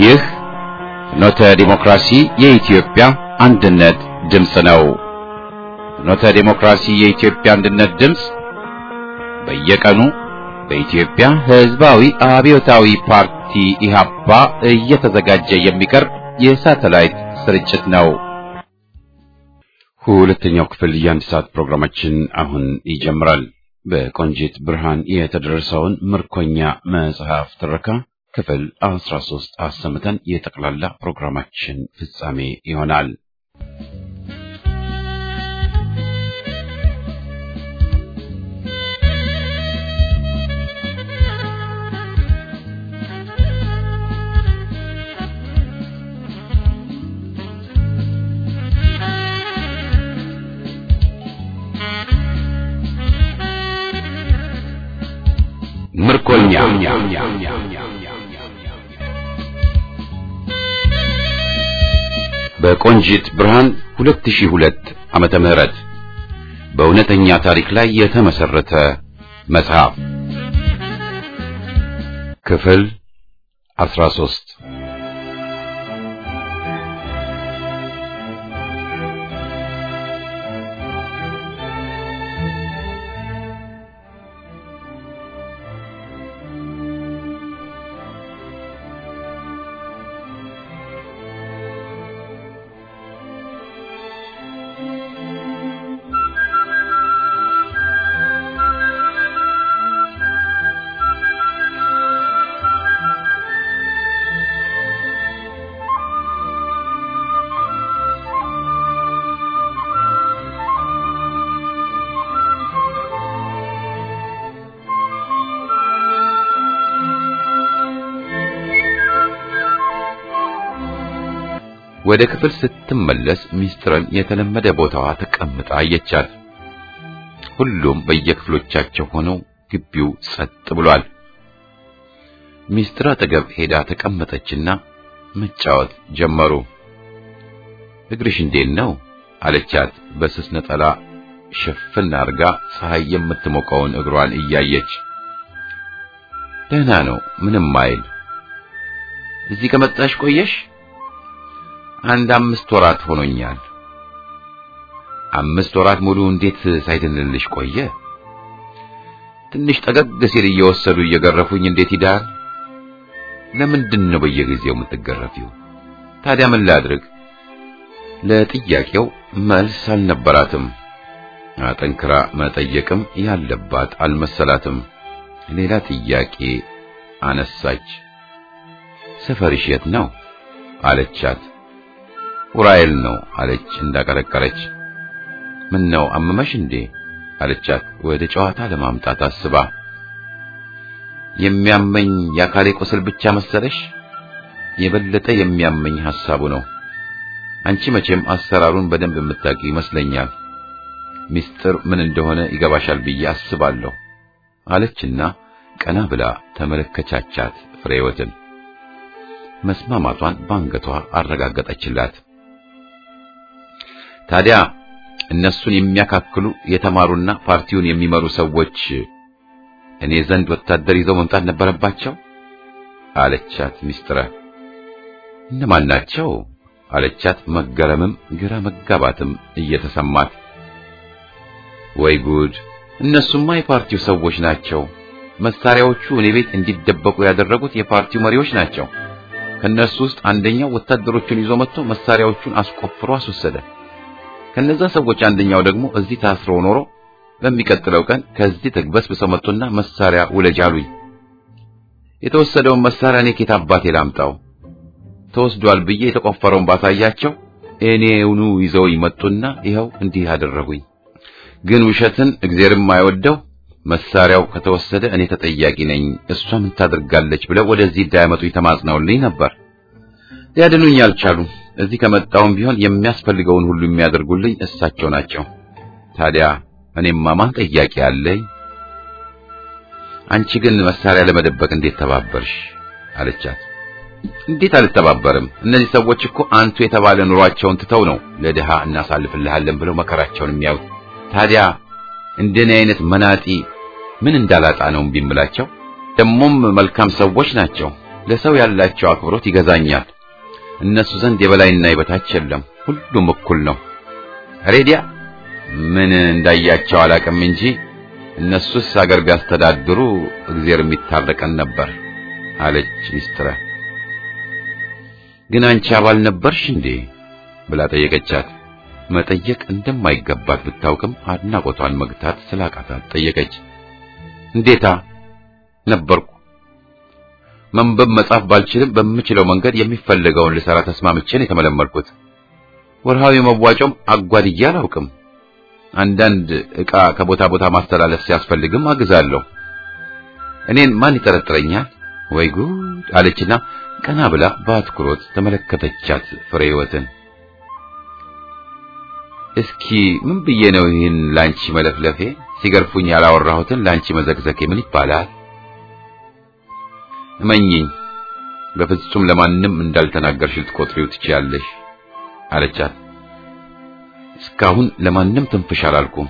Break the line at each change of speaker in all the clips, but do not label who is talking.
ይህ ፍኖተ ዲሞክራሲ የኢትዮጵያ አንድነት ድምፅ ነው። ፍኖተ ዲሞክራሲ የኢትዮጵያ አንድነት ድምፅ በየቀኑ በኢትዮጵያ ሕዝባዊ አብዮታዊ ፓርቲ ኢህአፓ እየተዘጋጀ የሚቀርብ የሳተላይት ስርጭት ነው። ሁለተኛው ክፍል የአንድ ሰዓት ፕሮግራማችን አሁን ይጀምራል። በቆንጂት ብርሃን የተደረሰውን ምርኮኛ መጽሐፍ ትረካ ክፍል 13 አሰምተን የጠቅላላ ፕሮግራማችን ፍጻሜ ይሆናል። ምርኮኛ በቆንጂት ብርሃን 2002 ዓመተ ምህረት በእውነተኛ ታሪክ ላይ የተመሰረተ መጽሐፍ ክፍል 13 ወደ ክፍል ስትመለስ ሚስጥርን የተለመደ ቦታዋ ተቀምጣ አየቻት። ሁሉም በየክፍሎቻቸው ሆነው ግቢው ጸጥ ብሏል። ሚስጥር አጠገብ ሄዳ ተቀመጠችና መጫወት ጀመሩ። እግርሽ እንዴት ነው አለቻት። በስስ ነጠላ ሸፍን አርጋ ፀሐይ የምትሞቀውን እግሯን እያየች። ደህና ነው ምንም አይል። እዚህ ከመጣሽ ቆየሽ? አንድ 5 ወራት ሆኖኛል። 5 ወራት ሙሉ እንዴት ሳይድንልሽ ቆየ? ትንሽ ጠገግ ሲል እየወሰዱ እየገረፉኝ እንዴት ይዳል? ለምንድን ነው በየጊዜው የምትገረፊው? ታዲያ ምን ላድርግ? ለጥያቄው መልስ አልነበራትም። አጠንክራ መጠየቅም ያለባት አልመሰላትም። ሌላ ጥያቄ አነሳች። ሰፈርሽ የት ነው አለቻት። ኡራኤል ነው አለች እንዳቀረቀረች። ምን ነው አመመሽ እንዴ አለቻት ወደ ጨዋታ ለማምጣት አስባ። የሚያመኝ የአካሌ ቁስል ብቻ መሰለሽ? የበለጠ የሚያመኝ ሐሳቡ ነው። አንቺ መቼም አሰራሩን በደንብ የምታውቂ ይመስለኛል። ሚስጥር ምን እንደሆነ ይገባሻል ብዬ አስባለሁ አለችና ቀና ብላ ተመለከቻቻት ፍሬወትን። መስማማቷን ባንገቷ አረጋገጠችላት። ታዲያ እነሱን የሚያካክሉ የተማሩና ፓርቲውን የሚመሩ ሰዎች እኔ ዘንድ ወታደር ይዘው መምጣት ነበረባቸው አለቻት ሚስጥረ። እነማን ናቸው አለቻት መገረምም ግራ መጋባትም እየተሰማት። ወይ ጉድ! እነሱማ የፓርቲው ሰዎች ናቸው። መሳሪያዎቹ እኔ ቤት እንዲደበቁ ያደረጉት የፓርቲው መሪዎች ናቸው። ከነሱ ውስጥ አንደኛው ወታደሮቹን ይዞ መጥቶ መሳሪያዎቹን አስቆፍሮ አስወሰደ። ከነዛ ሰዎች አንደኛው ደግሞ እዚህ ታስሮ ኖሮ በሚቀጥለው ቀን ከዚህ ተግበስብሰው መጡና መሳሪያ ውለጃሉኝ። የተወሰደውን መሳሪያ እኔ ከየት አባቴ ላምጣው? ተወስዷል ብዬ የተቆፈረውን ባሳያቸው እኔውኑ ይዘው ይመጡና ይኸው እንዲህ አደረጉኝ። ግን ውሸትን እግዚአብሔርም አይወደው። መሳሪያው ከተወሰደ እኔ ተጠያቂ ነኝ፣ እሷ ምን ታደርጋለች ብለው ወደዚህ እንዳይመጡ ተማጽነውልኝ ነበር። ሊያድኑኝ አልቻሉም። እዚህ ከመጣውም ቢሆን የሚያስፈልገውን ሁሉ የሚያደርጉልኝ እሳቸው ናቸው። ታዲያ እኔማ ማን ጠያቂ አለኝ? አንቺ ግን መሳሪያ ለመደበቅ እንዴት ተባበርሽ አለቻት። እንዴት አልተባበርም? እነዚህ ሰዎች እኮ አንቱ የተባለ ኑሯቸውን ትተው ነው ለድሃ እናሳልፍልሃለን ብለው መከራቸውን የሚያዩት። ታዲያ እንደኔ አይነት መናጢ ምን እንዳላጣ ነው ቢምላቸው? ደሞም መልካም ሰዎች ናቸው። ለሰው ያላቸው አክብሮት ይገዛኛል። እነሱ ዘንድ የበላይና የበታች የለም፣ ሁሉም እኩል ነው። ሬዲያ ምን እንዳያቸው አላውቅም እንጂ እነሱስ አገር ቢያስተዳድሩ እግዚአብሔር የሚታረቀን ነበር አለች ሚስትረ። ግን አንቺ አባል ነበርሽ እንዴ ብላ ጠየቀቻት። መጠየቅ እንደማይገባት ብታውቅም አድናቆቷን መግታት ስላቃታት ጠየቀች። እንዴታ ነበርኩ። መንበብ መጻፍ ባልችልም በምችለው መንገድ የሚፈልገውን ልሰራ ተስማምቼ ነው የተመለመልኩት። ወርሃዊ መዋጮም አጓድዬ አላውቅም። አንዳንድ ዕቃ ከቦታ ቦታ ማስተላለፍ ሲያስፈልግም አግዛለሁ። እኔን ማን ይጠረጥረኛል? ወይ ጉድ አለችና ቀና ብላ በአትኩሮት ተመለከተቻት ፍሬህይወትን። እስኪ ምን ብዬ ነው ይህን ላንቺ መለፍለፌ? ሲገርፉኝ ያላወራሁትን ላንቺ መዘግዘኬ ምን ይባላል? እመኚኝ፣ በፍጹም ለማንም እንዳልተናገርሽ ልትቆጥሪው ትችያለሽ አለቻት። እስካሁን ለማንም ትንፍሽ አላልኩም።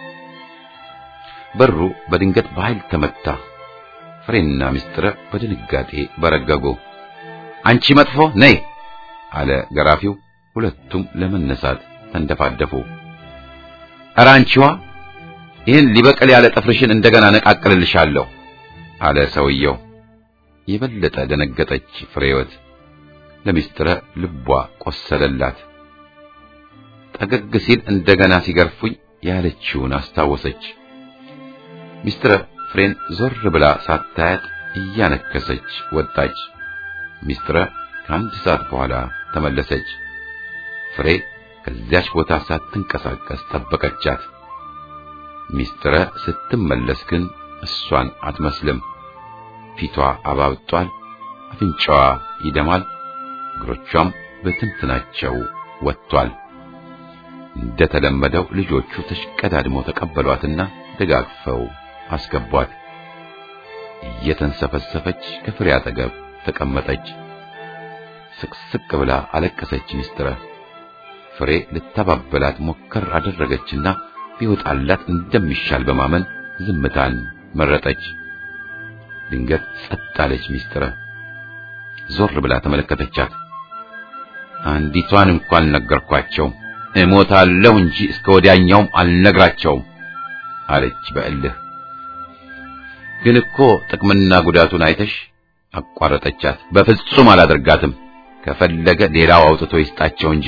በሩ በድንገት በኃይል ተመታ። ፍሬና ሚስትረ በድንጋጤ በረገጉ። አንቺ መጥፎ ነይ አለ ገራፊው። ሁለቱም ለመነሳት ተንደፋደፉ። ኧረ አንቺዋ ይህን ሊበቀል ያለ ጥፍርሽን እንደገና ነቃቅልልሻለሁ አለ ሰውየው። የበለጠ ደነገጠች ፍሬህይወት። ለሚስትረ ልቧ ቆሰለላት። ጠገግ ሲል እንደገና ሲገርፉኝ ያለችውን አስታወሰች። ሚስትረ ፍሬን ዞር ብላ ሳታያት እያነከሰች ወጣች። ሚስትረ ከአንድ ሰዓት በኋላ ተመለሰች። ፍሬ ከዚያች ቦታ ሳትንቀሳቀስ ጠበቀቻት። ሚስትረ ስትመለስ ግን እሷን አትመስልም። ፊቷ አባብጧል፣ አፍንጫዋ ይደማል፣ እግሮቿም በትንትናቸው ወጥቷል። እንደተለመደው ልጆቹ ተሽቀዳድመው ተቀበሏትና ደጋግፈው አስገቧት። እየተንሰፈሰፈች ከፍሬ አጠገብ ተቀመጠች። ስቅስቅ ብላ አለቀሰች ሚስትረ። ፍሬ ልታባበላት ሞከር አደረገችና ቢወጣላት እንደሚሻል በማመን ዝምታን መረጠች። ድንገት ጸጥ አለች ሚስትረ። ዞር ብላ ተመለከተቻት። አንዲቷን እንኳን ነገርኳቸው፣ እሞታለሁ እንጂ እስከ ወዲያኛውም አልነግራቸውም አለች በእልህ። ግን እኮ ጥቅምና ጉዳቱን አይተሽ አቋረጠቻት። በፍጹም አላደርጋትም፣ ከፈለገ ሌላው አውጥቶ ይስጣቸው እንጂ።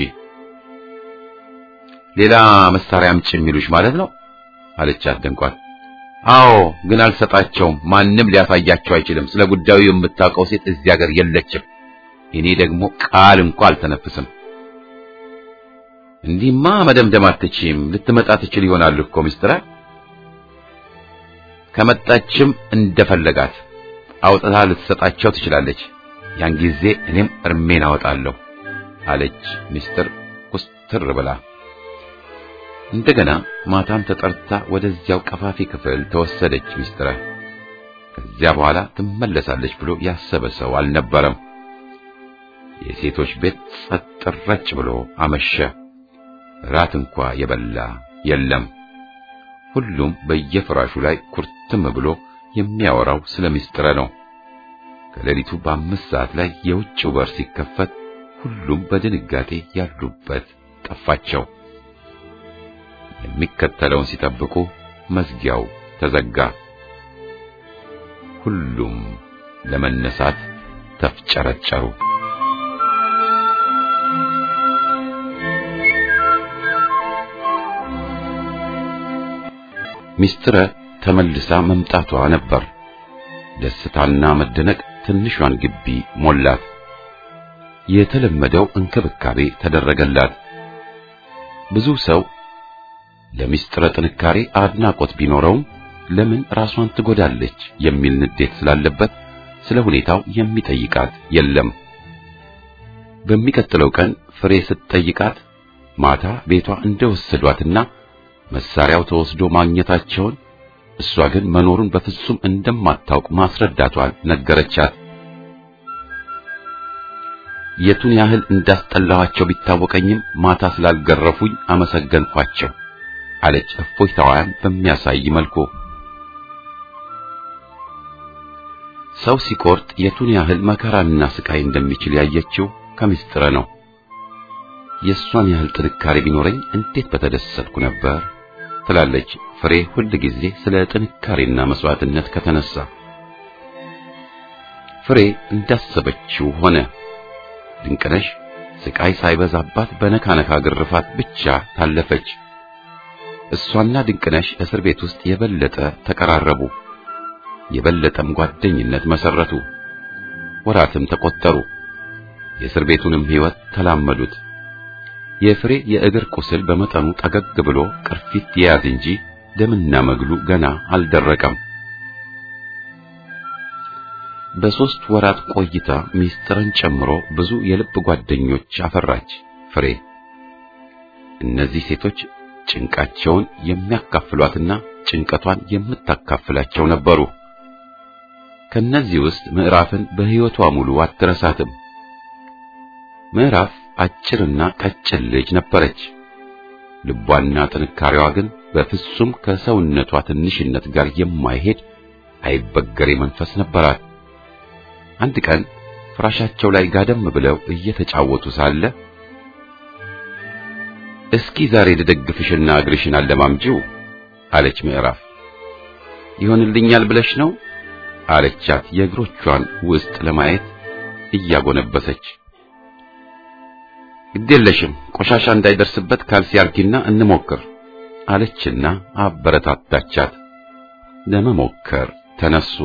ሌላ መሳሪያ አምጪ የሚሉሽ ማለት ነው አለቻት ደንቋት። አዎ፣ ግን አልሰጣቸውም። ማንም ሊያሳያቸው አይችልም። ስለ ጉዳዩ የምታውቀው ሴት እዚህ ሀገር የለችም። እኔ ደግሞ ቃል እንኳን አልተነፍስም። እንዲህማ መደምደም አትችይም። ልትመጣ ትችል ይሆናል እኮ ሚስትረ። ከመጣችም እንደፈለጋት አውጥታ ልትሰጣቸው ትችላለች። ያን ጊዜ እኔም እርሜን አወጣለሁ አለች ሚስትር ኩስትር ብላ። እንደገና ማታም ተጠርታ ወደዚያው ቀፋፊ ክፍል ተወሰደች ሚስትረ። ከዚያ በኋላ ትመለሳለች ብሎ ያሰበ ሰው አልነበረም። የሴቶች ቤት ጸጥ ረጭ ብሎ አመሸ። ራት እንኳ የበላ የለም። ሁሉም በየፍራሹ ላይ ኩርትም ብሎ የሚያወራው ስለ ሚስትረ ነው። ከሌሊቱ በ5 ሰዓት ላይ የውጭው በር ሲከፈት ሁሉም በድንጋጤ ያሉበት ጠፋቸው። የሚከተለውን ሲጠብቁ መዝጊያው ተዘጋ። ሁሉም ለመነሳት ተፍጨረጨሩ። ሚስትረ ተመልሳ መምጣቷ ነበር። ደስታና መደነቅ ትንሿን ግቢ ሞላት። የተለመደው እንክብካቤ ተደረገላት። ብዙ ሰው ለሚስትረ ጥንካሬ አድናቆት ቢኖረውም ለምን ራሷን ትጎዳለች የሚል ንዴት ስላለበት ስለ ሁኔታው የሚጠይቃት የለም። በሚቀጥለው ቀን ፍሬ ስትጠይቃት ማታ ቤቷ እንደወሰዷትና መሳሪያው ተወስዶ ማግኘታቸውን እሷ ግን መኖሩን በፍጹም እንደማታውቅ ማስረዳቷን ነገረቻት። የቱን ያህል እንዳስጠላኋቸው ቢታወቀኝም ማታ ስላልገረፉኝ አመሰገንኳቸው አለች እፎይታዋን በሚያሳይ መልኩ። ሰው ሲቆርጥ የቱን ያህል መከራና ስቃይ እንደሚችል ያየችው ከምስጥረ ነው። የሷን ያህል ጥንካሬ ቢኖረኝ እንዴት በተደሰትኩ ነበር ትላለች ፍሬ ሁል ጊዜ ስለ ጥንካሬና መስዋዕትነት ከተነሳ። ፍሬ እንዳሰበችው ሆነ። ድንቅነሽ ስቃይ ሳይበዛባት በነካነካ ግርፋት ብቻ ታለፈች። እሷና ድንቅነሽ እስር ቤት ውስጥ የበለጠ ተቀራረቡ። የበለጠም ጓደኝነት መሰረቱ። ወራትም ተቆጠሩ። የእስር ቤቱንም ሕይወት ተላመዱት። የፍሬ የእግር ቁስል በመጠኑ ጠገግ ብሎ ቅርፊት የያዝ እንጂ ደምና መግሉ ገና አልደረቀም። በ3 ወራት ቆይታ ሚስጥርን ጨምሮ ብዙ የልብ ጓደኞች አፈራች ፍሬ። እነዚህ ሴቶች ጭንቃቸውን የሚያካፍሏትና ጭንቀቷን የምታካፍላቸው ነበሩ። ከነዚህ ውስጥ ምዕራፍን በሕይወቷ ሙሉ አትረሳትም። ምዕራፍ አጭርና ቀጭን ልጅ ነበረች። ልቧና ጥንካሬዋ ግን በፍጹም ከሰውነቷ ትንሽነት ጋር የማይሄድ አይበገሬ መንፈስ ነበራት። አንድ ቀን ፍራሻቸው ላይ ጋደም ብለው እየተጫወቱ ሳለ እስኪ ዛሬ ልደግፍሽና እግርሽን አለማምጂው አለች ምዕራፍ። ይሆንልኛል ብለሽ ነው አለቻት የእግሮቿን ውስጥ ለማየት እያጎነበሰች። ግዴለሽም ቆሻሻ እንዳይደርስበት ካልሲ አርጊና እንሞክር አለችና አበረታታቻት። ለመሞከር ተነሱ።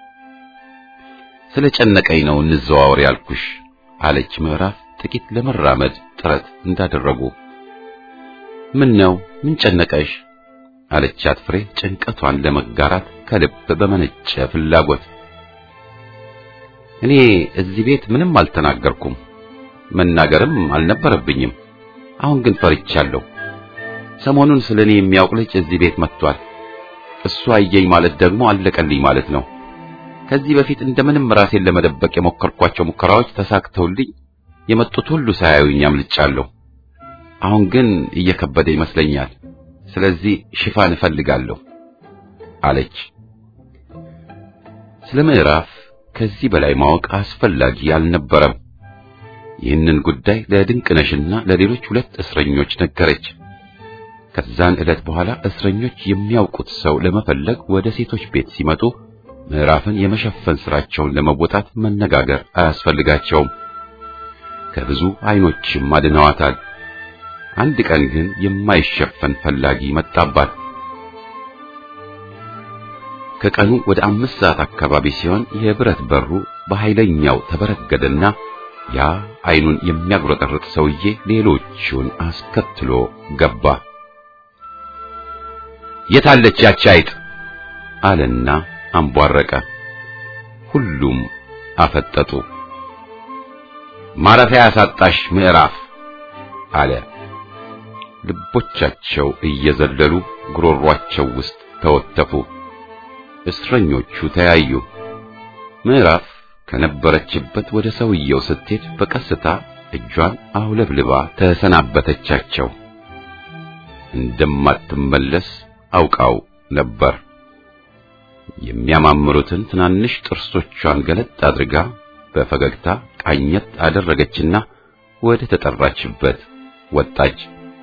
ስለጨነቀኝ ነው እንዘዋወር ያልኩሽ አለች ምዕራፍ ጥቂት ለመራመድ ጥረት እንዳደረጉ። ምን ነው ምን ጨነቀሽ አለቻት ፍሬ ጭንቀቷን ለመጋራት ከልብ በመነጨ ፍላጎት። እኔ እዚህ ቤት ምንም አልተናገርኩም፣ መናገርም አልነበረብኝም። አሁን ግን ፈርቻለሁ። ሰሞኑን ስለኔ የሚያውቅ ልጅ እዚህ ቤት መጥቷል። እሱ አየኝ ማለት ደግሞ አለቀልኝ ማለት ነው። ከዚህ በፊት እንደምንም ራሴን ለመደበቅ የሞከርኳቸው ሙከራዎች ተሳክተውልኝ የመጡት ሁሉ ሳያዩኝ አምልጫለሁ። አሁን ግን እየከበደ ይመስለኛል። ስለዚህ ሽፋን እፈልጋለሁ አለች። ስለ ምዕራፍ ከዚህ በላይ ማወቅ አስፈላጊ አልነበረም። ይህንን ጉዳይ ለድንቅነሽና ለሌሎች 2 እስረኞች ነገረች። ከዛን ዕለት በኋላ እስረኞች የሚያውቁት ሰው ለመፈለግ ወደ ሴቶች ቤት ሲመጡ ምዕራፍን የመሸፈን ስራቸውን ለመወጣት መነጋገር አያስፈልጋቸውም። ከብዙ አይኖችም አድነዋታል። አንድ ቀን ግን የማይሸፈን ፈላጊ መጣባት። ከቀኑ ወደ 5 ሰዓት አካባቢ ሲሆን የብረት በሩ በኃይለኛው ተበረገደና ያ አይኑን የሚያጉረጠርጥ ሰውዬ ሌሎቹን አስከትሎ ገባ። የታለች ያቺ አይጥ አለና አንቧረቀ። ሁሉም አፈጠጡ። ማረፊያ ያሳጣሽ ምዕራፍ አለ። ልቦቻቸው እየዘለሉ ጉሮሯቸው ውስጥ ተወተፉ። እስረኞቹ ተያዩ። ምዕራፍ ከነበረችበት ወደ ሰውየው ስትሄድ በቀስታ እጇን አውለብልባ ተሰናበተቻቸው። እንደማትመለስ አውቃው ነበር። የሚያማምሩትን ትናንሽ ጥርሶቿን ገለጥ አድርጋ በፈገግታ ቃኘት አደረገችና ወደ ተጠራችበት ወጣች።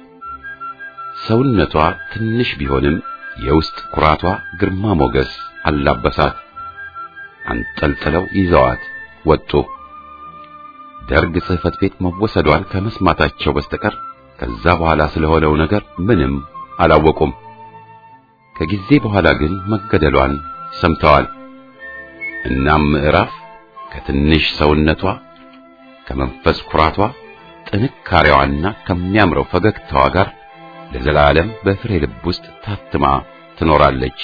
ሰውነቷ ትንሽ ቢሆንም የውስጥ ኩራቷ ግርማ ሞገስ አላበሳት። አንጠልጥለው ይዘዋት ወጡ። ደርግ ጽሕፈት ቤት መወሰዷን ከመስማታቸው በስተቀር ከዛ በኋላ ስለሆነው ነገር ምንም አላወቁም። ከጊዜ በኋላ ግን መገደሏን ሰምተዋል። እናም ምዕራፍ ከትንሽ ሰውነቷ፣ ከመንፈስ ኩራቷ፣ ጥንካሬዋና ከሚያምረው ፈገግታዋ ጋር ለዘላለም በፍሬ ልብ ውስጥ ታትማ ትኖራለች።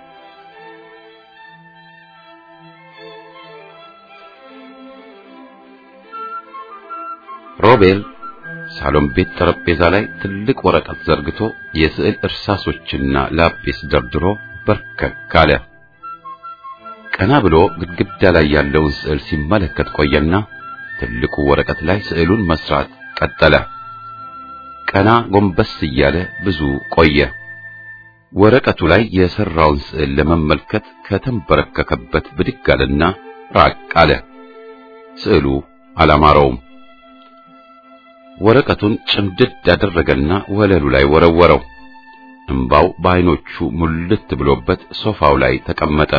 ሮቤል ሳሎን ቤት ጠረጴዛ ላይ ትልቅ ወረቀት ዘርግቶ የስዕል እርሳሶችና ላጲስ ደርድሮ በርከክ አለ። ቀና ብሎ ግድግዳ ላይ ያለውን ስዕል ሲመለከት ቆየና ትልቁ ወረቀት ላይ ስዕሉን መስራት ቀጠለ። ቀና ጎንበስ እያለ ብዙ ቆየ። ወረቀቱ ላይ የሰራውን ስዕል ለመመልከት ከተንበረከከበት ብድግ አለና ራቅ አለ። ስዕሉ አላማረውም። ወረቀቱን ጭምድድ ያደረገና ወለሉ ላይ ወረወረው። እንባው በዓይኖቹ ሙልት ብሎበት ሶፋው ላይ ተቀመጠ።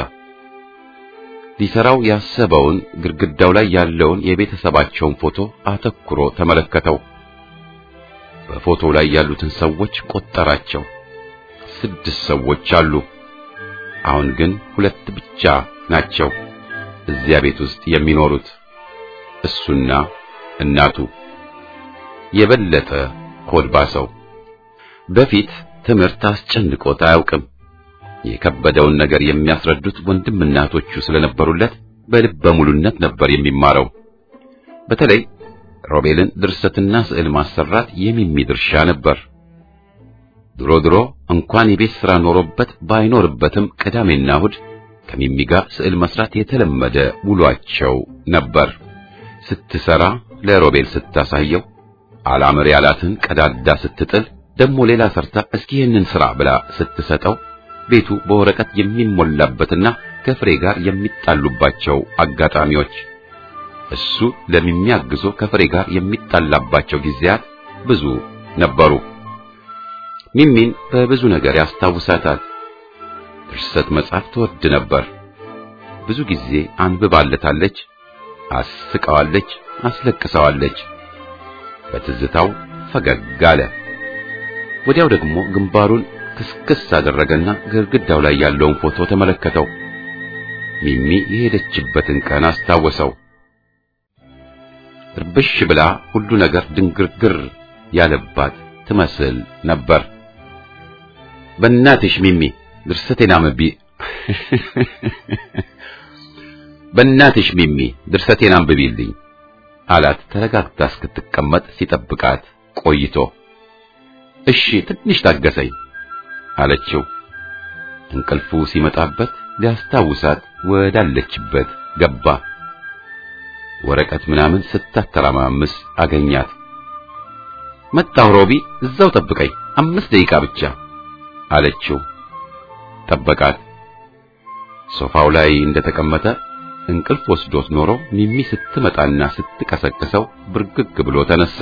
ሊሰራው ያሰበውን ግድግዳው ላይ ያለውን የቤተሰባቸውን ፎቶ አተኩሮ ተመለከተው። በፎቶው ላይ ያሉትን ሰዎች ቆጠራቸው። 6 ሰዎች አሉ። አሁን ግን 2 ብቻ ናቸው እዚያ ቤት ውስጥ የሚኖሩት፣ እሱና እናቱ። የበለጠ ኮድባሰው። በፊት ትምህርት አስጨንቆት አያውቅም። የከበደውን ነገር የሚያስረዱት ወንድምና እህቶቹ ስለነበሩለት በልበ ሙሉነት ነበር የሚማረው። በተለይ ሮቤልን ድርሰትና ስዕል ማሰራት የሚሚ ድርሻ ነበር። ድሮ እንኳን የቤት ሥራ ኖሮበት ባይኖርበትም ቅዳሜና እሑድ ከሚሚ ጋር ስዕል መስራት የተለመደ ውሏቸው ነበር። ስትሰራ ለሮቤል ስታሳየው አላምር ያላትን ቀዳዳ ስትጥል ደግሞ ሌላ ሰርታ እስኪ ይህንን ስራ ብላ ስትሰጠው ቤቱ በወረቀት የሚሞላበትና ከፍሬ ጋር የሚጣሉባቸው አጋጣሚዎች፣ እሱ ለሚያግዞ ከፍሬ ጋር የሚጣላባቸው ጊዜያት ብዙ ነበሩ። ሚሚን በብዙ ነገር ያስታውሳታል። ድርሰት መጻፍ ትወድ ነበር። ብዙ ጊዜ አንብባለታለች፣ አስቀዋለች፣ አስለቅሰዋለች። በትዝታው ፈገግ አለ። ወዲያው ደግሞ ግንባሩን ክስክስ አደረገና ግድግዳው ላይ ያለውን ፎቶ ተመለከተው። ሚሚ የሄደችበትን ቀን አስታወሰው። እርብሽ ብላ ሁሉ ነገር ድንግርግር ያለባት ትመስል ነበር። በእናትሽ ሚሚ ድርሰቴን አንብቢ፣ በእናትሽ ሚሚ ድርሰቴን አንብቢልኝ አላት። ተረጋግታ እስክትቀመጥ ሲጠብቃት ቆይቶ እሺ ትንሽ ታገሰኝ አለችው። እንቅልፉ ሲመጣበት ሊያስታውሳት ወዳለችበት ገባ። ወረቀት ምናምን ስታተራማምስ አገኛት። መጣሁ ሮቢ፣ እዛው ጠብቀኝ 5 ደቂቃ ብቻ አለችው። ጠበቃት። ሶፋው ላይ እንደተቀመጠ እንቅልፍ ወስዶት ኖሮ ሚሚ ስትመጣና ስትቀሰቅሰው ብርግግ ብሎ ተነሳ።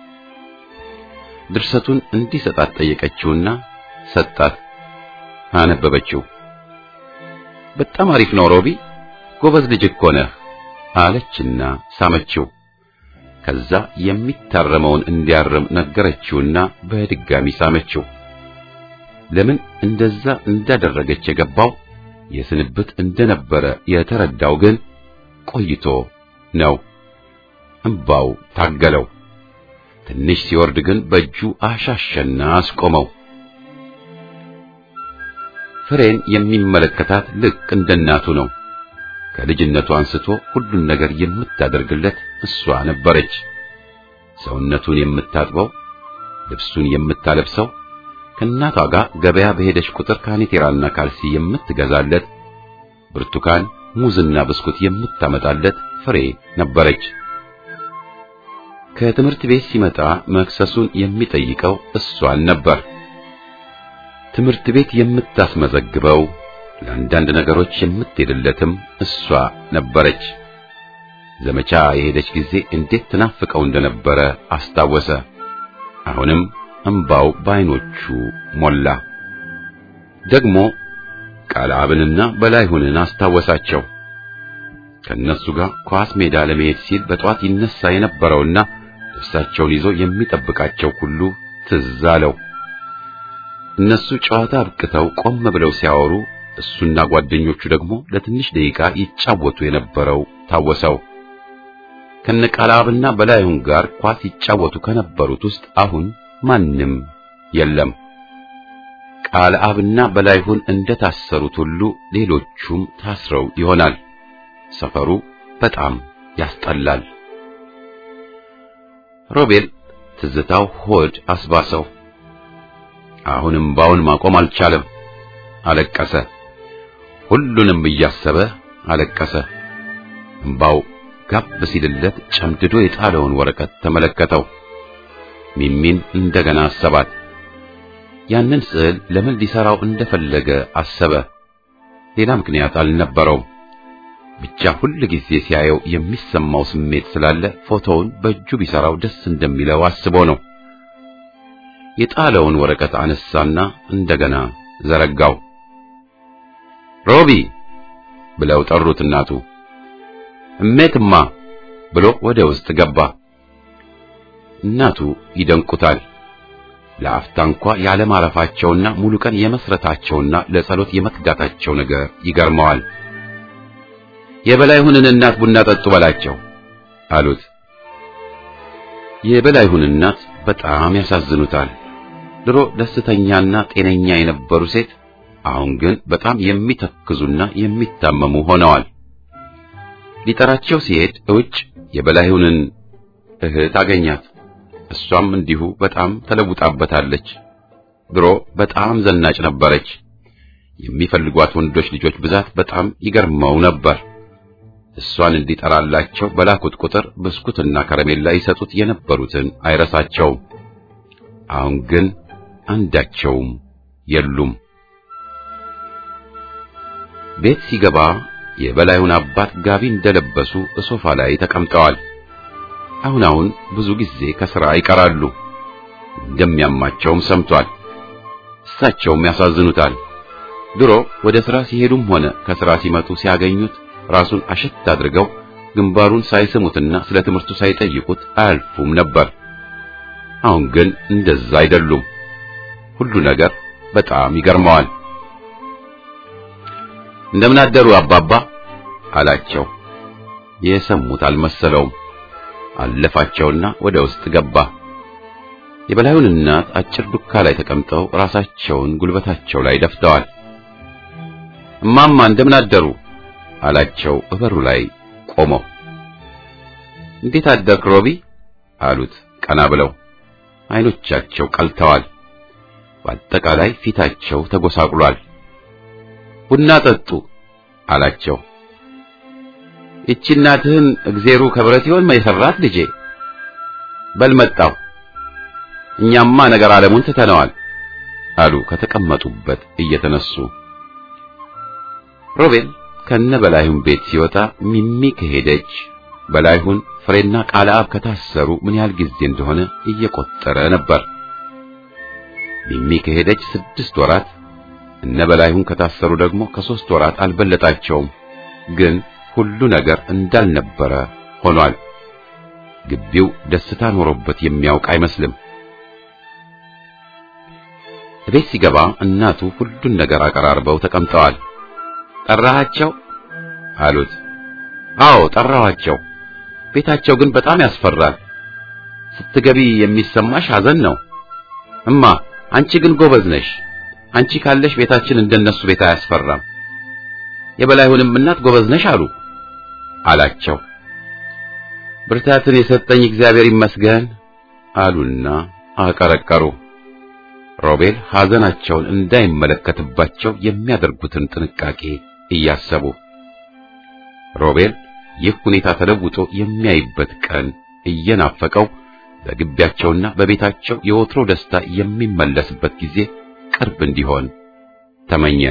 ድርሰቱን እንዲሰጣት ጠየቀችውና ሰጣት። አነበበችው። በጣም አሪፍ ነው ሮቢ፣ ጎበዝ ልጅ እኮ ነህ አለችና ሳመችው። ከዛ የሚታረመውን እንዲያርም ነገረችውና በድጋሚ ሳመችው። ለምን እንደዛ እንዳደረገች የገባው የስንብት እንደነበረ የተረዳው ግን ቆይቶ ነው። እንባው ታገለው። ትንሽ ሲወርድ ግን በእጁ አሻሸና አስቆመው። ፍሬን የሚመለከታት ልክ እንደናቱ ነው። ከልጅነቱ አንስቶ ሁሉን ነገር የምታደርግለት እሷ ነበረች። ሰውነቱን የምታጥበው፣ ልብሱን የምታለብሰው፣ ከእናቷ ጋር ገበያ በሄደች ቁጥር ካኔቴራና ካልሲ የምትገዛለት፣ ብርቱካን፣ ሙዝና ብስኩት የምታመጣለት ፍሬ ነበረች። ከትምህርት ቤት ሲመጣ መክሰሱን የሚጠይቀው እሷን ነበር። ትምህርት ቤት የምታስመዘግበው፣ ለአንዳንድ ነገሮች የምትሄድለትም እሷ ነበረች። ዘመቻ የሄደች ጊዜ እንዴት ትናፍቀው እንደነበረ አስታወሰ። አሁንም እንባው በዓይኖቹ ሞላ። ደግሞ ቃልአብንና በላይሁንን አስታወሳቸው። ከነሱ ጋር ኳስ ሜዳ ለመሄድ ሲል በጧት ይነሳ የነበረውና ልብሳቸውን ይዞ የሚጠብቃቸው ሁሉ ትዝ አለው። እነሱ ጨዋታ አብቅተው ቆም ብለው ሲያወሩ እሱና ጓደኞቹ ደግሞ ለትንሽ ደቂቃ ይጫወቱ የነበረው ታወሰው። ከነቃልአብና በላይሁን ጋር ኳስ ይጫወቱ ከነበሩት ውስጥ አሁን ማንም የለም። ቃልአብና በላይሁን እንደታሰሩት ሁሉ ሌሎቹም ታስረው ይሆናል። ሰፈሩ በጣም ያስጠላል። ሮቤል ትዝታው ሆድ አስባሰው። አሁንም ባውን ማቆም አልቻለም። አለቀሰ። ሁሉንም እያሰበ አለቀሰ። እንባው ጋብ ሲልለት ጨምድዶ የጣለውን ወረቀት ተመለከተው። ሚሚን እንደገና አሰባት። ያንን ስዕል ለምን ሊሰራው እንደፈለገ አሰበ። ሌላ ምክንያት አልነበረውም። ብቻ ሁሉ ጊዜ ሲያየው የሚሰማው ስሜት ስላለ ፎቶውን በእጁ ቢሰራው ደስ እንደሚለው አስቦ ነው። የጣለውን ወረቀት አነሳና እንደገና ዘረጋው። ሮቢ ብለው ጠሩት እናቱ። እሜትማ ብሎ ወደ ውስጥ ገባ። እናቱ ይደንቁታል። ለአፍታ እንኳ ያለ ማረፋቸውና ሙሉ ቀን የመስረታቸውና ለጸሎት የመትጋታቸው ነገር ይገርመዋል። የበላይሁንን እናት ቡና ጠጡ በላቸው አሉት። የበላይሁን እናት በጣም ያሳዝኑታል። ድሮ ደስተኛና ጤነኛ የነበሩ ሴት አሁን ግን በጣም የሚተክዙና የሚታመሙ ሆነዋል። ሊጠራቸው ሲሄድ እውጭ የበላይሁንን እህት አገኛት። እሷም እንዲሁ በጣም ተለውጣበታለች። ድሮ በጣም ዘናጭ ነበረች። የሚፈልጓት ወንዶች ልጆች ብዛት በጣም ይገርመው ነበር። እሷን እንዲጠራላቸው በላኩት ቁጥር ብስኩትና ከረሜላ ይሰጡት የነበሩትን አይረሳቸውም። አሁን ግን አንዳቸውም የሉም። ቤት ሲገባ የበላይሁን አባት ጋቢ እንደለበሱ ሶፋ ላይ ተቀምጠዋል። አሁን ብዙ ጊዜ ከሥራ ይቀራሉ። እንደሚያማቸውም ሰምቷል። እሳቸውም ያሳዝኑታል። ድሮ ወደ ሥራ ሲሄዱም ሆነ ከሥራ ሲመጡ ሲያገኙት ራሱን አሸት አድርገው ግንባሩን ሳይስሙትና ስለ ትምህርቱ ሳይጠይቁት አያልፉም ነበር። አሁን ግን እንደዛ አይደሉም። ሁሉ ነገር በጣም ይገርመዋል። እንደምን አደሩ አባባ አላቸው። የሰሙት አልመሰለውም። አለፋቸውና ወደ ውስጥ ገባ። የበላዩን እናት አጭር ዱካ ላይ ተቀምጠው ራሳቸውን ጉልበታቸው ላይ ደፍተዋል። እማማ እንደምን አደሩ አላቸው በበሩ ላይ ቆመው። እንዴት አደርክ ሮቢ አሉት ቀና ብለው። አይኖቻቸው ቀልተዋል። በአጠቃላይ ፊታቸው ተጎሳቁሏል። ቡና ጠጡ አላቸው። እቺ እናትህን እግዚአብሔር ከብረት ይሆን የሰራት ልጄ በልመጣው እኛማ ነገር ዓለሙን ትተነዋል አሉ ከተቀመጡበት እየተነሱ። ሮቤል ከነ በላይሁን ቤት ሲወጣ ሚሚ ከሄደች በላይሁን ፍሬና ቃልአብ ከታሰሩ ምን ያህል ጊዜ እንደሆነ እየቆጠረ ነበር። ሚሚ ከሄደች 6 ወራት፣ እነ በላይሁን ከታሰሩ ደግሞ ከ3 ወራት አልበለጣቸውም። ግን ሁሉ ነገር እንዳልነበረ ሆኗል። ግቢው ደስታ ኖሮበት የሚያውቅ አይመስልም። ቤት ሲገባ እናቱ ሁሉን ነገር አቀራርበው ተቀምጠዋል። ጠራሃቸው አሉት። አዎ ጠራኋቸው። ቤታቸው ግን በጣም ያስፈራል። ስትገቢ የሚሰማሽ ሐዘን ነው። እማ አንቺ ግን ጎበዝ ነሽ። አንቺ ካለሽ ቤታችን እንደነሱ ቤት አያስፈራም። የበላይሁንም እናት ጎበዝ ነሽ አላቸው። ብርታትን የሰጠኝ እግዚአብሔር ይመስገን አሉና አቀረቀሩ። ሮቤል ሐዘናቸውን እንዳይመለከትባቸው የሚያደርጉትን ጥንቃቄ እያሰቡ። ሮቤል ይህ ሁኔታ ተለውጦ የሚያይበት ቀን እየናፈቀው በግቢያቸውና በቤታቸው የወትሮ ደስታ የሚመለስበት ጊዜ ቅርብ እንዲሆን ተመኘ።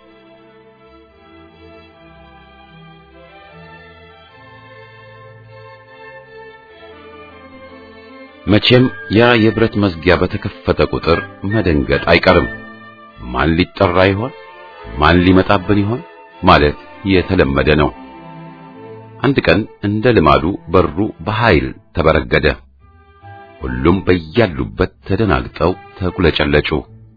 መቼም ያ የብረት መዝጊያ በተከፈተ ቁጥር መደንገጥ አይቀርም። ማን ሊጠራ ይሆን? ማን ሊመጣብን ይሆን ማለት የተለመደ ነው። አንድ ቀን እንደ ልማዱ በሩ በኃይል ተበረገደ። ሁሉም በያሉበት ተደናግጠው ተኩለጨለጩ።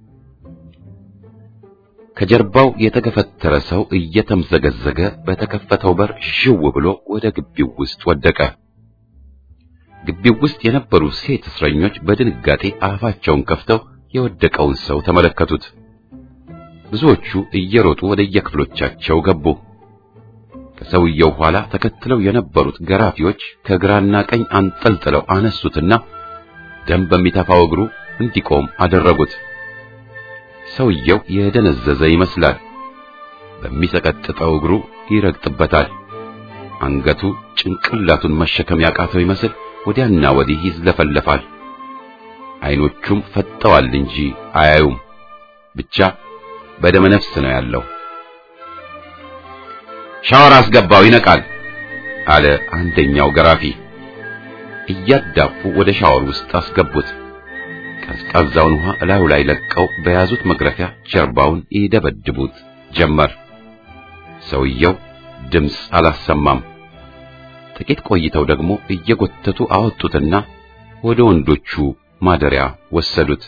ከጀርባው የተገፈተረ ሰው እየተምዘገዘገ በተከፈተው በር ሽው ብሎ ወደ ግቢው ውስጥ ወደቀ። ግቢው ውስጥ የነበሩ ሴት እስረኞች በድንጋጤ አፋቸውን ከፍተው የወደቀውን ሰው ተመለከቱት። ብዙዎቹ እየሮጡ ወደ የክፍሎቻቸው ገቡ። ከሰውየው ኋላ ተከትለው የነበሩት ገራፊዎች ከግራና ቀኝ አንጠልጥለው አነሱትና ደም በሚተፋው እግሩ እንዲቆም አደረጉት። ሰውየው የደነዘዘ ይመስላል። በሚሰቀጥጠው እግሩ ይረግጥበታል። አንገቱ ጭንቅላቱን መሸከም ያቃተው ይመስል ወዲያና ወዲህ ይዝለፈለፋል። አይኖቹም ፈጠዋል እንጂ አያዩም። ብቻ በደመ ነፍስ ነው ያለው። ሻወር አስገባው ይነቃል አለ አንደኛው ገራፊ። እያዳፉ ወደ ሻወር ውስጥ አስገቡት። ቀዝቃዛውን ውሃ እላዩ ላይ ለቀው በያዙት መግረፊያ ጀርባውን ይደበድቡት ጀመር። ሰውየው ድምፅ አላሰማም። ጥቂት ቆይተው ደግሞ እየጎተቱ አወጡትና ወደ ወንዶቹ ማደሪያ ወሰዱት።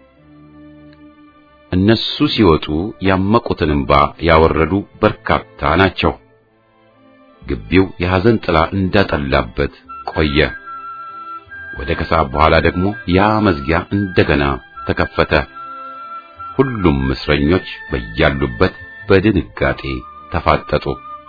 እነሱ ሲወጡ ያመቁትን እንባ ያወረዱ በርካታ ናቸው። ግቢው የሐዘን ጥላ እንዳጠላበት ቆየ። ወደ ከሰዓት በኋላ ደግሞ ያ መዝጊያ እንደገና ተከፈተ። ሁሉም እስረኞች በያሉበት በድንጋጤ ተፋጠጡ።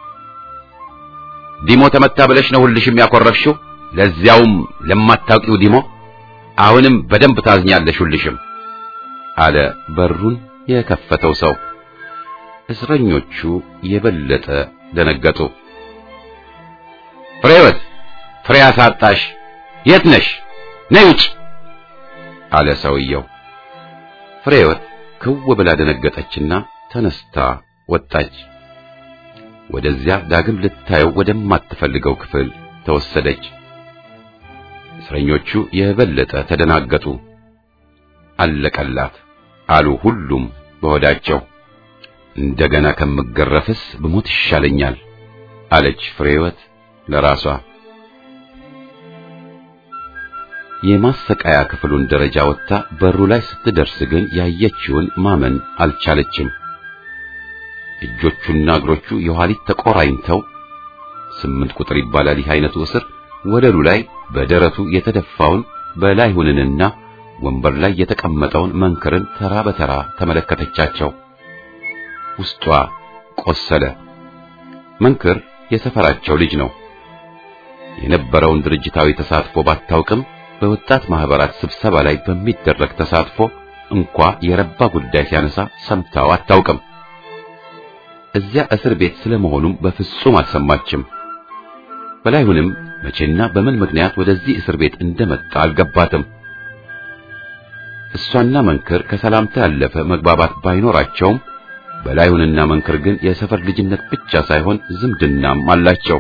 ዲሞ ተመታ ብለሽ ነው ሁልሽም ያኮረፍሽው? ለዚያውም ለማታውቂው ዲሞ? አሁንም በደንብ ታዝኛለሽ ሁልሽም አለ በሩን የከፈተው ሰው። እስረኞቹ የበለጠ ደነገጡ። ፍሬወት፣ ፍሬ አሳጣሽ! የት ነሽ? ነይ ውጭ አለ ሰውየው። ፍሬወት ክው ብላ ደነገጠችና ተነስታ ወጣች። ወደዚያ ዳግም ልታየው ወደማትፈልገው ክፍል ተወሰደች። እስረኞቹ የበለጠ ተደናገጡ። አለቀላት አሉ ሁሉም በሆዳቸው። እንደገና ከምገረፍስ ብሞት ይሻለኛል አለች ፍሬወት ለራሷ። የማሰቃያ ክፍሉን ደረጃ ወጥታ በሩ ላይ ስትደርስ ግን ያየችውን ማመን አልቻለችም። እጆቹና እግሮቹ የኋሊት ተቆራኝተው 8 ቁጥር ይባላል ይህ አይነቱ እስር ወለሉ ላይ በደረቱ የተደፋውን በላይሁንንና ወንበር ላይ የተቀመጠውን መንክርን ተራ በተራ ተመለከተቻቸው። ውስጧ ቆሰለ። መንክር የሰፈራቸው ልጅ ነው። የነበረውን ድርጅታዊ ተሳትፎ ባታውቅም በወጣት ማህበራት ስብሰባ ላይ በሚደረግ ተሳትፎ እንኳ የረባ ጉዳይ ሲያነሳ ሰምታው አታውቅም። እዚያ እስር ቤት ስለመሆኑም በፍጹም አልሰማችም። በላይሁንም መቼና በምን ምክንያት ወደዚህ እስር ቤት እንደመጣ አልገባትም። እሷና መንክር ከሰላምታ ያለፈ መግባባት ባይኖራቸውም በላይሁንና መንክር ግን የሰፈር ልጅነት ብቻ ሳይሆን ዝምድናም አላቸው።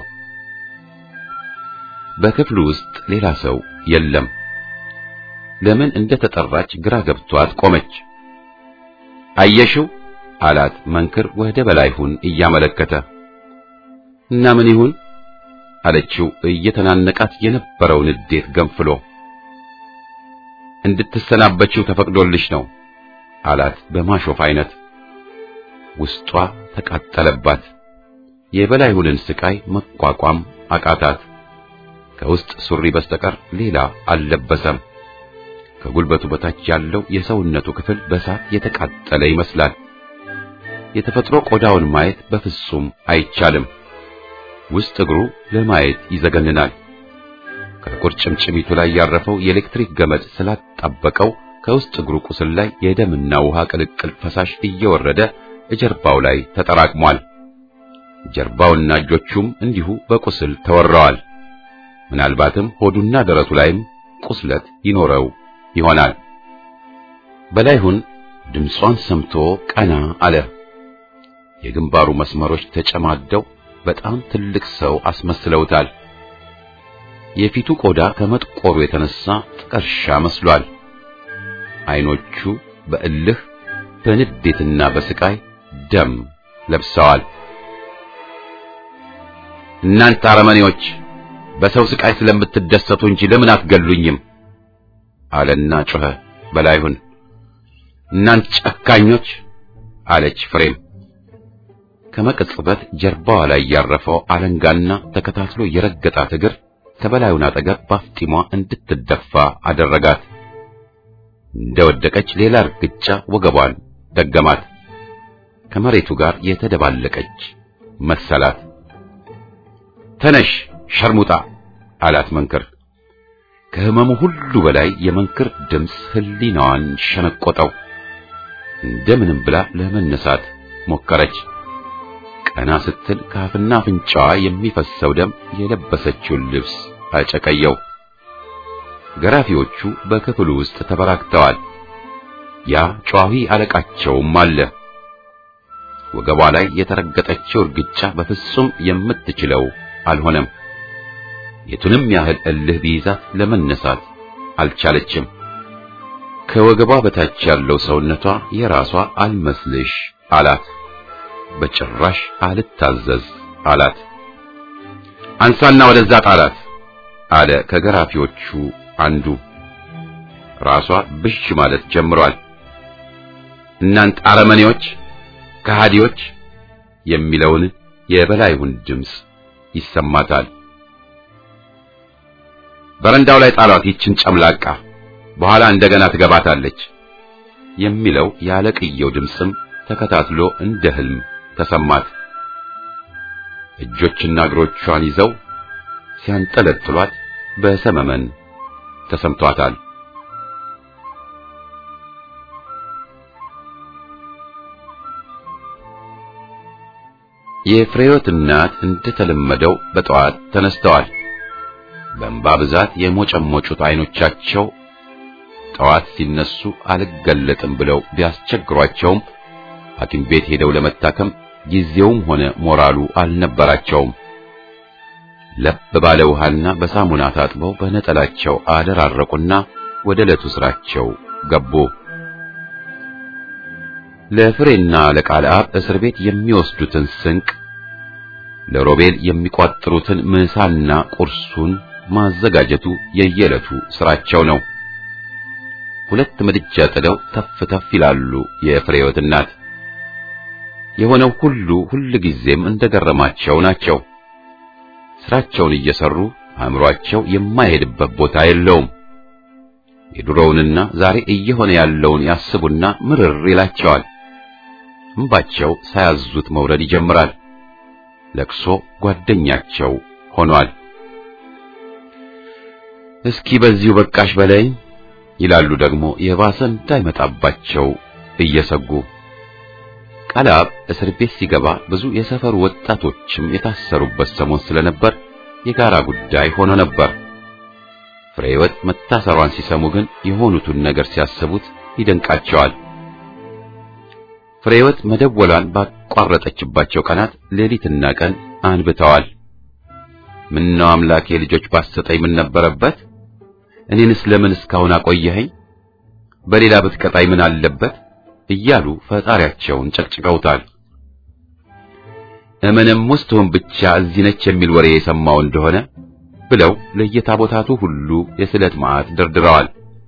በክፍሉ ውስጥ ሌላ ሰው የለም። ለምን እንደተጠራች ግራ ገብቷት ቆመች። አየሽው አላት መንክር ወደ በላይሁን እያመለከተ። እና ምን ይሁን አለችው እየተናነቃት የነበረውን ንዴት ገንፍሎ። እንድትሰናበችው ተፈቅዶልሽ ነው አላት በማሾፍ አይነት። ውስጧ ተቃጠለባት። የበላይሁንን ስቃይ መቋቋም አቃታት። ከውስጥ ሱሪ በስተቀር ሌላ አልለበሰም። ከጉልበቱ በታች ያለው የሰውነቱ ክፍል በሳት የተቃጠለ ይመስላል። የተፈጥሮ ቆዳውን ማየት በፍጹም አይቻልም። ውስጥ እግሩ ለማየት ይዘገንናል። ከቁርጭምጭሚቱ ላይ ያረፈው የኤሌክትሪክ ገመድ ስላጣበቀው ከውስጥ እግሩ ቁስል ላይ የደምና ውሃ ቅልቅል ፈሳሽ እየወረደ ጀርባው ላይ ተጠራቅሟል። ጀርባውና እጆቹም እንዲሁ በቁስል ተወረዋል። ምናልባትም ሆዱና ደረቱ ላይም ቁስለት ይኖረው ይሆናል። በላይሁን ድምጿን ሰምቶ ቀና አለ። የግንባሩ መስመሮች ተጨማደው በጣም ትልቅ ሰው አስመስለውታል። የፊቱ ቆዳ ከመጥቆሩ የተነሳ ጥቀርሻ መስሏል። አይኖቹ በእልህ በንዴትና በስቃይ ደም ለብሰዋል። እናንተ አረመኔዎች በሰው ስቃይ ስለምትደሰቱ እንጂ ለምን አትገሉኝም አለና ጮኸ በላይሁን። እናንተ ጨካኞች አለች ፍሬም። ከመቅጽበት ጀርባዋ ላይ ያረፈው አለንጋና ተከታትሎ የረገጣት እግር ከበላዩን አጠገብ ባፍጢሟ እንድትደፋ አደረጋት። እንደወደቀች ሌላ እርግጫ ወገቧን ደገማት። ከመሬቱ ጋር የተደባለቀች መሰላት። ተነሽ ሸርሙጣ አላት መንክር። ከህመሙ ሁሉ በላይ የመንክር ድምፅ ህሊናዋን ሸነቆጠው። እንደምንም ብላ ለመነሳት ሞከረች። ቀና ስትል ካፍና አፍንጫዋ የሚፈሰው ደም የለበሰችውን ልብስ አጨቀየው። ገራፊዎቹ በክፍሉ ውስጥ ተበራክተዋል። ያ ጯሂ አለቃቸውም አለ። ወገቧ ላይ የተረገጠችው እርግጫ በፍጹም የምትችለው አልሆነም። የቱንም ያህል እልህ ቢይዛት ለመነሳት አልቻለችም። ከወገቧ በታች ያለው ሰውነቷ የራሷ አልመስልሽ አላት። በጭራሽ አልታዘዝ አላት። አንሳና ወደዛ ጣላት አለ ከገራፊዎቹ አንዱ። ራሷ ብሽ ማለት ጀምሯል። እናንተ አረመኔዎች፣ ከሃዲዎች የሚለውን የበላዩን ድምፅ ይሰማታል። በረንዳው ላይ ጣሏት ይችን ጨምላቃ፣ በኋላ እንደገና ትገባታለች የሚለው ያለቅየው ድምፅም ተከታትሎ እንደ ህልም ተሰማት። እጆችና እግሮቿን ይዘው ሲያንጠለጥሏት በሰመመን ተሰምቷታል። የፍሬህይወት እናት እንደተለመደው በጠዋት ተነስተዋል። በእንባ ብዛት የሞጨሞጩት አይኖቻቸው ጠዋት ሲነሱ አልገለጥም ብለው ቢያስቸግሯቸውም ሐኪም ቤት ሄደው ለመታከም ጊዜውም ሆነ ሞራሉ አልነበራቸውም። ለብ ባለ ውሃና በሳሙና ታጥበው በነጠላቸው አደራረቁና ወደ ዕለቱ ስራቸው ገቡ። ለፍሬና ለቃልአብ እስር ቤት የሚወስዱትን ስንቅ፣ ለሮቤል የሚቋጥሩትን ምሳና ቁርሱን ማዘጋጀቱ የየዕለቱ ስራቸው ነው። ሁለት ምድጃ ጥለው ተፍ ተፍ ይላሉ የፍሬህይወት እናት። የሆነው ሁሉ ጊዜም እንደገረማቸው ናቸው። ስራቸውን እየሰሩ አእምሮአቸው የማይሄድበት ቦታ የለውም። የድሮውንና ዛሬ እየሆነ ያለውን ያስቡና ምርር ይላቸዋል። እንባቸው ሳያዙት መውረድ ይጀምራል። ለቅሶ ጓደኛቸው ሆኗል። እስኪ በዚሁ በቃሽ በለኝ ይላሉ ደግሞ የባሰ እንዳይመጣባቸው እየሰጉ። ቃልአብ እስር ቤት ሲገባ ብዙ የሰፈሩ ወጣቶችም የታሰሩበት ሰሞን ስለነበር የጋራ ጉዳይ ሆኖ ነበር። ፍሬህይወት መታሰሯን ሲሰሙ ግን የሆኑትን ነገር ሲያስቡት ይደንቃቸዋል። ፍሬህይወት መደወሏን ባቋረጠችባቸው ቀናት ሌሊትና ቀን አንብተዋል። ምነው አምላኬ ልጆች ባሰጠኝ ምን ነበረበት? እኔንስ ለምን እስካሁን አቆየኸኝ? በሌላ ብትቀጣይ ምን አለበት? እያሉ ፈጣሪያቸውን ጨቅጭቀውታል። እመንም ውስጥም ብቻ እዚህ ነች የሚል ወሬ የሰማው እንደሆነ ብለው ለየታቦታቱ ሁሉ የስለት ማዕት ደርድረዋል።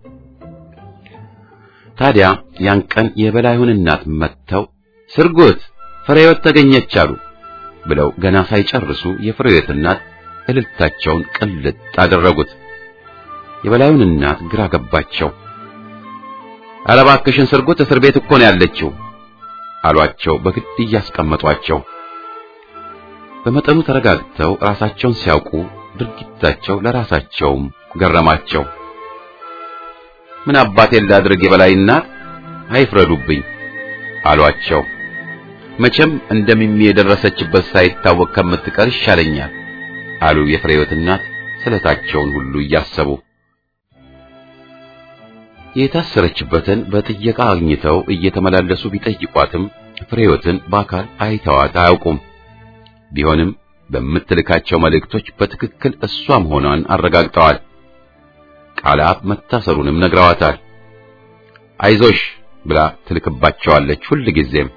ታዲያ ያን ቀን የበላዩን እናት መጥተው ስርጉት ፍሬህይወት ተገኘች አሉ ብለው ገና ሳይጨርሱ የፍሬህይወት እናት እልልታቸውን ቅልጥ አደረጉት። የበላዩን እናት ግራ ገባቸው። ኧረ እባክሽን ስርጉት እስር ቤት እኮ ነው ያለችው አሏቸው በግድ እያስቀመጧቸው። በመጠኑ ተረጋግተው ራሳቸውን ሲያውቁ ድርጊታቸው ለራሳቸውም ገረማቸው። ምን አባቴን ላድርግ የበላይ እናት አይፍረዱብኝ አሏቸው። መቼም እንደሚሚ የደረሰችበት ሳይታወቅ ከምትቀር ይሻለኛል አሉ የፍሬህይወት እናት ስለታቸውን ሁሉ እያሰቡ። የታሰረችበትን በጥየቃ አግኝተው እየተመላለሱ ቢጠይቋትም ፍሬህይወትን በአካል አይተዋት አያውቁም። ቢሆንም በምትልካቸው መልእክቶች በትክክል እሷ መሆኗን አረጋግጠዋል። ቃልአብ መታሰሩንም ነግረዋታል። አይዞሽ ብላ ትልክባቸዋለች ሁልጊዜም።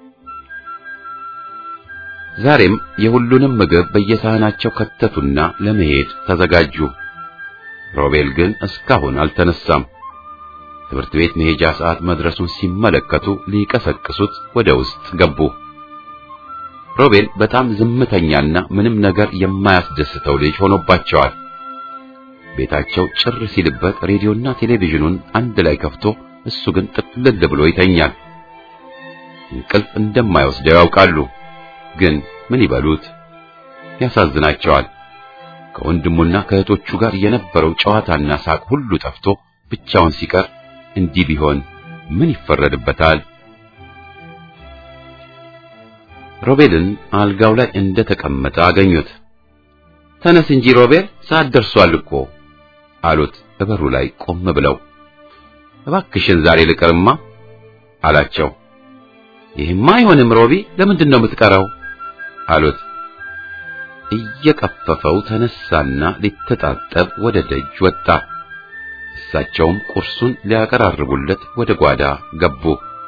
ዛሬም የሁሉንም ምግብ በየሳህናቸው ከተቱና ለመሄድ ተዘጋጁ። ሮቤል ግን እስካሁን አልተነሳም። ትምህርት ቤት መሄጃ ሰዓት መድረሱን ሲመለከቱ ሊቀሰቅሱት ወደ ውስጥ ገቡ። ሮቤል በጣም ዝምተኛና ምንም ነገር የማያስደስተው ልጅ ሆኖባቸዋል። ቤታቸው ጭር ሲልበት ሬዲዮና ቴሌቪዥኑን አንድ ላይ ከፍቶ እሱ ግን ጥቅልል ብሎ ይተኛል። እንቅልፍ እንደማይወስደው ያውቃሉ። ግን ምን ይበሉት? ያሳዝናቸዋል። ከወንድሙና ከእህቶቹ ጋር የነበረው ጨዋታና ሳቅ ሁሉ ጠፍቶ ብቻውን ሲቀር እንዲህ ቢሆን ምን ይፈረድበታል? ሮቤልን አልጋው ላይ እንደተቀመጠ አገኙት። ተነስ እንጂ ሮቤል ሰዓት ደርሷል እኮ አሉት በበሩ ላይ ቆም ብለው። እባክሽን ዛሬ ልቀርማ አላቸው። ይሄማ አይሆንም ሮቢ፣ ለምንድን ነው የምትቀረው? አሉት። እየቀፈፈው ተነሳና ሊተጣጠብ ወደ ደጅ ወጣ። እሳቸውም ቁርሱን ሊያቀራርቡለት ወደ ጓዳ ገቡ።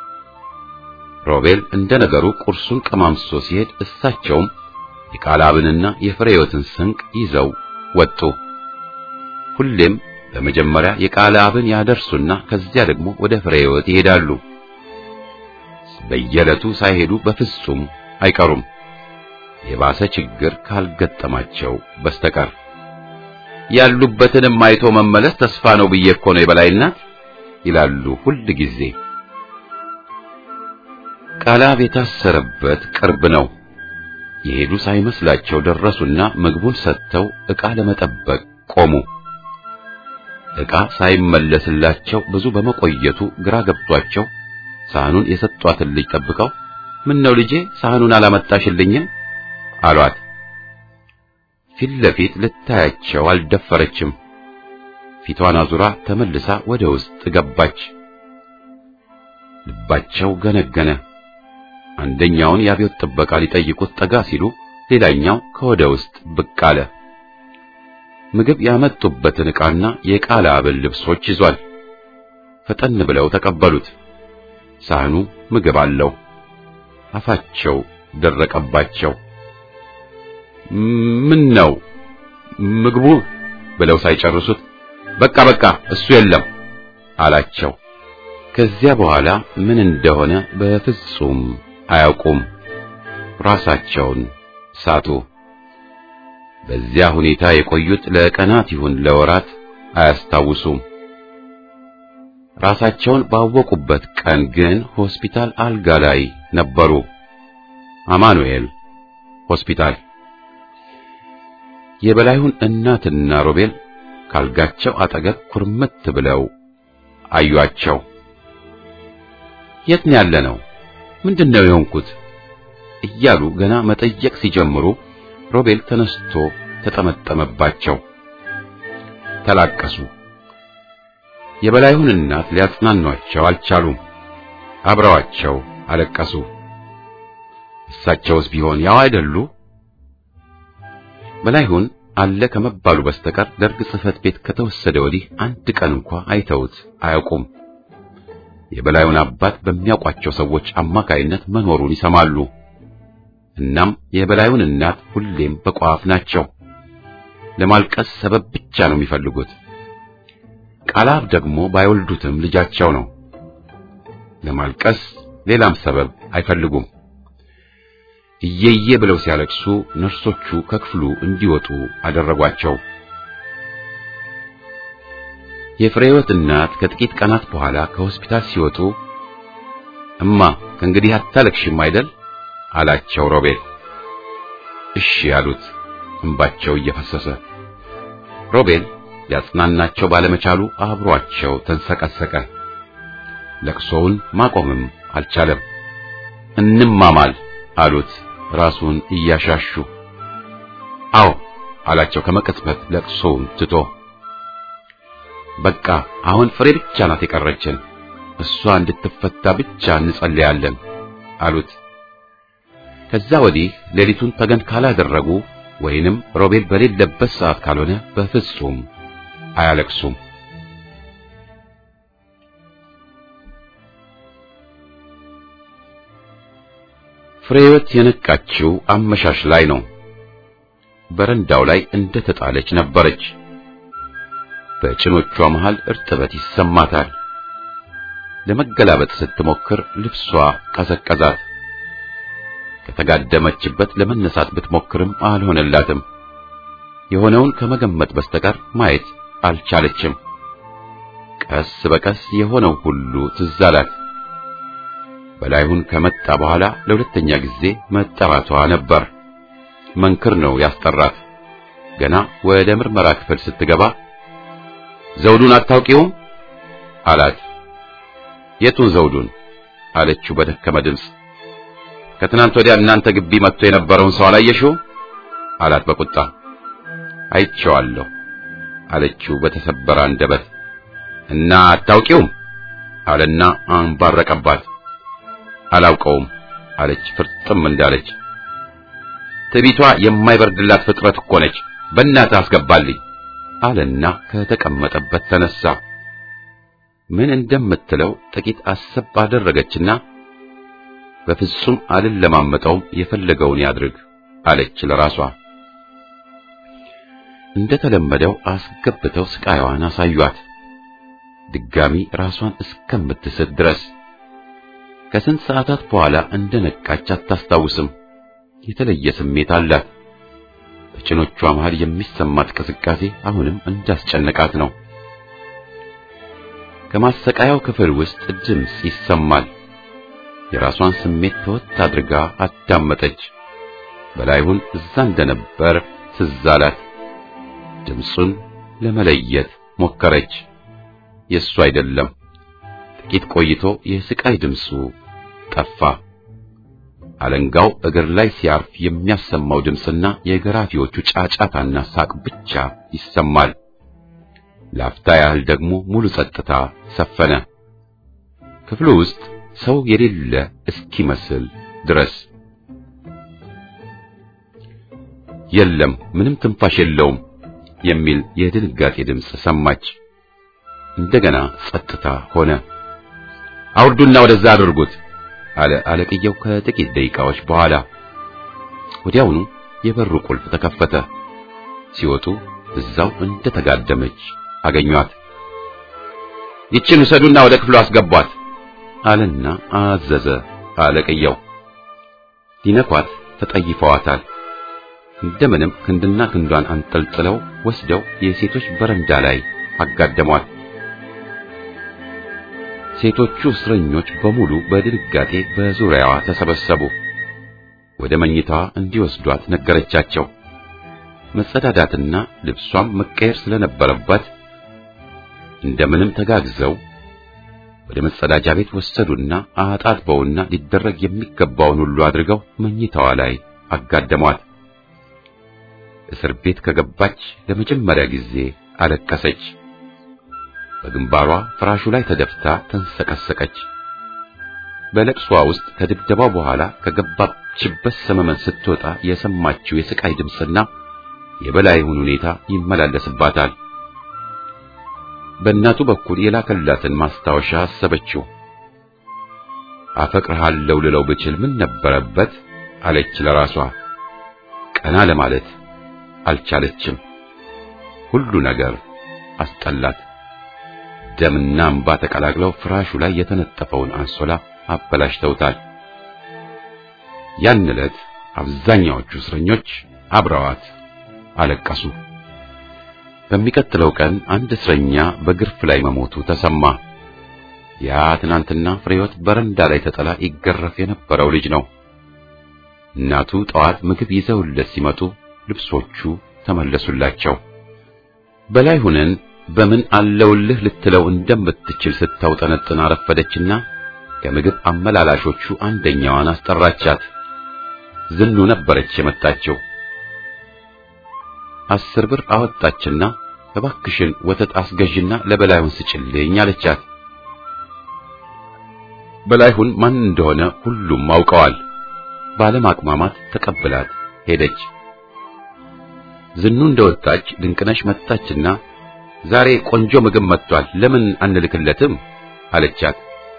ሮቤል እንደነገሩ ቁርሱን ቀማምሶ ሲሄድ እሳቸውም የቃላብንና የፍሬዮትን ስንቅ ይዘው ወጡ። ሁሌም በመጀመሪያ የቃላብን ያደርሱና ከዚያ ደግሞ ወደ ፍሬዮት ይሄዳሉ። በየዕለቱ ሳይሄዱ በፍጹም አይቀሩም፣ የባሰ ችግር ካልገጠማቸው በስተቀር። ያሉበትንም አይቶ መመለስ ተስፋ ነው ብዬ እኮ ነው የበላይናት ይላሉ ሁል ጊዜ። ቃላብ የታሰረበት ቅርብ ነው። የሄዱ ሳይመስላቸው ደረሱና ምግቡን ሰጥተው ዕቃ ለመጠበቅ ቆሙ። ዕቃ ሳይመለስላቸው ብዙ በመቆየቱ ግራ ገብቷቸው ሳህኑን የሰጧትን ልጅ ጠብቀው ምን ነው ልጄ ሳህኑን አላመጣሽልኝም አሏት። ፊት ለፊት ልታያቸው አልደፈረችም። ፊቷን አዙራ ተመልሳ ወደ ውስጥ ገባች። ልባቸው ገነገነ። አንደኛውን የአብዮት ጥበቃ ሊጠይቁት ጠጋ ሲሉ ሌላኛው ከወደ ውስጥ ብቅ አለ። ምግብ ያመጡበትን ዕቃና የቃላብን ልብሶች ይዟል። ፈጠን ብለው ተቀበሉት። ሳህኑ ምግብ አለው። አፋቸው ደረቀባቸው። ምን ነው ምግቡ ብለው ሳይጨርሱት በቃ እሱ የለም አላቸው። ከዚያ በኋላ ምን እንደሆነ በፍጹም አያውቁም። ራሳቸውን ሳቱ። በዚያ ሁኔታ የቆዩት ለቀናት ይሁን ለወራት አያስታውሱም። ራሳቸውን ባወቁበት ቀን ግን ሆስፒታል አልጋ ላይ ነበሩ። አማኑኤል ሆስፒታል። የበላዩን እናትና ሮቤል ካልጋቸው አጠገብ ኩርምት ብለው አዩአቸው። የት ነው ያለነው? ምንድነው የሆንኩት? እያሉ ገና መጠየቅ ሲጀምሩ ሮቤል ተነስቶ ተጠመጠመባቸው። ተላቀሱ። የበላዩን እናት ሊያጽናኗቸው አልቻሉም። አብረዋቸው አለቀሱ። እሳቸውስ ቢሆን ያው አይደሉ? በላዩን አለ ከመባሉ በስተቀር ደርግ ጽሕፈት ቤት ከተወሰደ ወዲህ አንድ ቀን እንኳን አይተውት አያውቁም። የበላዩን አባት በሚያውቋቸው ሰዎች አማካይነት መኖሩን ይሰማሉ። እናም የበላዩን እናት ሁሌም በቋፍ ናቸው። ለማልቀስ ሰበብ ብቻ ነው የሚፈልጉት። ቃላብ ደግሞ ባይወልዱትም ልጃቸው ነው። ለማልቀስ ሌላም ሰበብ አይፈልጉም። እየየ ብለው ሲያለቅሱ ነርሶቹ ከክፍሉ እንዲወጡ አደረጓቸው። የፍሬወት እናት ከጥቂት ቀናት በኋላ ከሆስፒታል ሲወጡ እማ ከእንግዲህ አታለቅሽም አይደል አላቸው ሮቤል። እሺ ያሉት እንባቸው እየፈሰሰ። ሮቤል ያጽናናቸው ባለመቻሉ አብሯቸው ተንሰቀሰቀ። ለቅሶውን ማቆምም አልቻለም። እንማማል አሉት ራሱን እያሻሹ። አዎ አላቸው ከመቀጽበት ለቅሶውን ትቶ። በቃ አሁን ፍሬ ብቻ ናት የቀረችን፣ እሷ እንድትፈታ ብቻ እንጸልያለን አሉት። ከዛ ወዲህ ሌሊቱን ተገን ካላደረጉ ወይንም ሮቤል በሌለበት ሰዓት ካልሆነ በፍጹም አያለቅሱም። ፍሬወት የነቃችው አመሻሽ ላይ ነው። በረንዳው ላይ እንደተጣለች ነበረች። በጭኖቿ መሃል እርጥበት ይሰማታል። ለመገላበጥ ስትሞክር ልብሷ ቀዘቀዛት። ከተጋደመችበት ለመነሳት ብትሞክርም አልሆነላትም። የሆነውን ከመገመት በስተቀር ማየት አልቻለችም። ቀስ በቀስ የሆነው ሁሉ ትዝ አላት። በላዩን ከመጣ በኋላ ለሁለተኛ ጊዜ መጠራቷ ነበር። መንክር ነው ያስጠራት። ገና ወደ ምርመራ ክፍል ስትገባ ዘውዱን አታውቂውም አላት። የቱን ዘውዱን አለችው በደከመ ድምፅ። ከትናንት ወዲያ እናንተ ግቢ መጥቶ የነበረውን ሰው አላየሽው አላት በቁጣ። አይቼዋለሁ አለችው በተሰበረ አንደበት። እና አታውቂውም አለና አንባረቀባት። አላውቀውም አለች ፍርጥም እንዳለች። ትዕቢቷ የማይበርድላት ፍጥረት እኮ ነች። በእናትህ አስገባልኝ አለና ከተቀመጠበት ተነሳ። ምን እንደምትለው ጥቂት አሰብ አደረገችና በፍጹም አልለማመጠውም፣ የፈለገውን ያድርግ አለች ለራሷ። እንደተለመደው አስገብተው ስቃይዋን አሳዩአት፣ ድጋሚ ራሷን እስከምትስት ድረስ። ከስንት ሰዓታት በኋላ እንደነቃች አታስታውስም። የተለየ ስሜት አላት። በጭኖቿ መሃል የሚሰማት ቅዝቃዜ አሁንም እንዳስጨነቃት ነው። ከማሰቃያው ክፍል ውስጥ ድምፅ ይሰማል። የራሷን ስሜት ተወት አድርጋ አዳመጠች። በላይሁን እዛ እንደነበር ትዝ አላት። ድምፁን ለመለየት ሞከረች። የሱ አይደለም። ጥቂት ቆይቶ የስቃይ ድምፁ ጠፋ። አለንጋው እግር ላይ ሲያርፍ የሚያሰማው ድምፅና የገራፊዎቹ ጫጫታና ሳቅ ብቻ ይሰማል። ላፍታ ያህል ደግሞ ሙሉ ጸጥታ ሰፈነ። ክፍሉ ውስጥ ሰው የሌለ እስኪመስል ድረስ። የለም፣ ምንም ትንፋሽ የለውም የሚል የድንጋጤ ድምፅ ሰማች። እንደገና ጸጥታ ሆነ። አውርዱና ወደዛ አድርጉት አለ አለቅየው ከጥቂት ደቂቃዎች በኋላ። ወዲያውኑ የበሩ ቁልፍ ተከፈተ። ሲወጡ እዛው እንደተጋደመች አገኟት። ይችን ውሰዱና ወደ ክፍሉ አስገቧት አለና አዘዘ አለቅየው። ሊነኳት ተጠይፈዋታል። እንደምንም ክንድና ክንዷን አንጠልጥለው ወስደው የሴቶች በረንዳ ላይ አጋደሟት። ሴቶቹ እስረኞች በሙሉ በድንጋጤ በዙሪያዋ ተሰበሰቡ። ወደ መኝታዋ እንዲወስዷት ነገረቻቸው። መጸዳዳትና ልብሷም መቀየር ስለነበረባት እንደምንም ተጋግዘው ወደ መጸዳጃ ቤት ወሰዱና አጣጥበውና ሊደረግ የሚገባውን ሁሉ አድርገው መኝታዋ ላይ አጋደሟት። እስር ቤት ከገባች ለመጀመሪያ ጊዜ አለቀሰች። በግንባሯ ፍራሹ ላይ ተደፍታ ተንሰቀሰቀች። በለቅሷ ውስጥ ከድብደባው በኋላ ከገባችበት ሰመመን ስትወጣ የሰማችው የስቃይ ድምፅና የበላይሁን ሁኔታ ይመላለስባታል። በእናቱ በኩል የላከላትን ማስታወሻ አሰበችው። አፈቅርሃለሁ ልለው ብችል ምን ነበረበት አለች ለራሷ። ቀና ለማለት አልቻለችም። ሁሉ ነገር አስጠላት። ደምና እንባ ተቀላቅለው ፍራሹ ላይ የተነጠፈውን አንሶላ አበላሽተውታል። ያን ዕለት አብዛኛዎቹ እስረኞች አብረዋት አለቀሱ። በሚቀጥለው ቀን አንድ እስረኛ በግርፍ ላይ መሞቱ ተሰማ። ያ ትናንትና ፍሬህይወት በረንዳ ላይ ተጥላ ይገረፍ የነበረው ልጅ ነው። እናቱ ጠዋት ምግብ ይዘውለት ሲመጡ ልብሶቹ ተመለሱላቸው። በላይሁንን በምን አለውልህ ልትለው እንደምትችል ስታውጠነጥን አረፈደችና ከምግብ አመላላሾቹ አንደኛዋን አስጠራቻት። ዝኑ ነበረች የመጣችው። 10 ብር አወጣችና እባክሽን ወተት አስገዥና ለበላይሁን ስጭልኝ አለቻት። በላይሁን ማን እንደሆነ ሁሉም አውቀዋል። ባለማቅማማት ተቀብላት ሄደች። ዝኑ እንደወጣች ድንቅነሽ መጣችና ዛሬ ቆንጆ ምግብ መጥቷል፣ ለምን አንልክለትም አለቻት።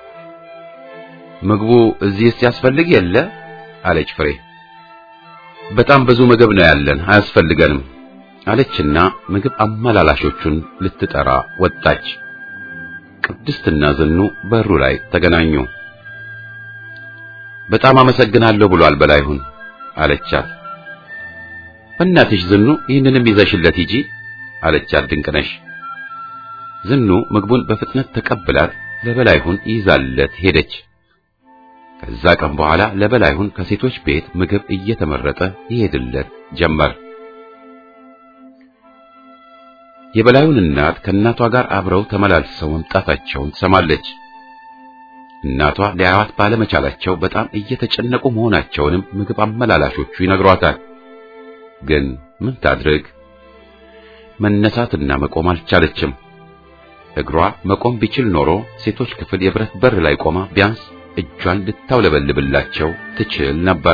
ምግቡ እዚህስ ያስፈልግ የለ አለች ፍሬ። በጣም ብዙ ምግብ ነው ያለን፣ አያስፈልገንም አለችና ምግብ አመላላሾቹን ልትጠራ ወጣች። ቅድስትና ዝኑ በሩ ላይ ተገናኙ። በጣም አመሰግናለሁ ብሏል በላይሁን አለቻት። እናትሽ ዝኑ ይህንንም ይዘሽለት ሂጂ አለቻት ድንቅነሽ። ዝኑ ምግቡን በፍጥነት ተቀብላት ለበላይሁን ይዛለት ሄደች። ከዛ ቀን በኋላ ለበላይሁን ከሴቶች ቤት ምግብ እየተመረጠ ይሄድለት ጀመር። የበላይሁን እናት ከእናቷ ጋር አብረው ተመላልሰው መምጣታቸውን ትሰማለች። እናቷ ሊያዩት ባለመቻላቸው በጣም እየተጨነቁ መሆናቸውንም ምግብ አመላላሾቹ ይነግሯታል። ግን ምን ታድርግ? መነሳትና መቆም አልቻለችም። እግሯ መቆም ቢችል ኖሮ ሴቶች ክፍል የብረት በር ላይ ቆማ ቢያንስ እጇን ልታውለበልብላቸው ትችል ነበር።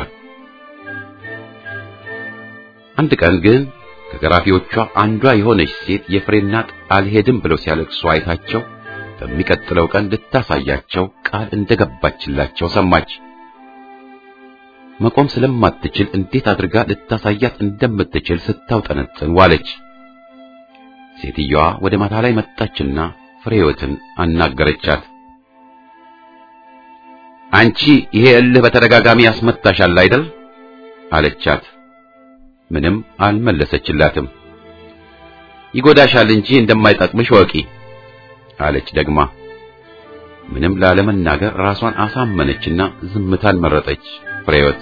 አንድ ቀን ግን ከገራፊዎቿ አንዷ የሆነች ሴት የፍሬ እናት አልሄድም ብለው ሲያለቅሱ አይታቸው በሚቀጥለው ቀን ልታሳያቸው ቃል እንደገባችላቸው ሰማች። መቆም ስለማትችል እንዴት አድርጋ ልታሳያት እንደምትችል ስታውጠነጥን ዋለች። ሴትየዋ ወደ ማታ ላይ መጣችና ፍሬህይወትን አናገረቻት። አንቺ ይሄ እልህ በተደጋጋሚ ያስመታሻል አይደል? አለቻት። ምንም አልመለሰችላትም። ይጎዳሻል እንጂ እንደማይጠቅምሽ ወቂ አለች ደግማ። ምንም ላለመናገር ራሷን አሳመነችና ዝምታን መረጠች። ፍሬህይወት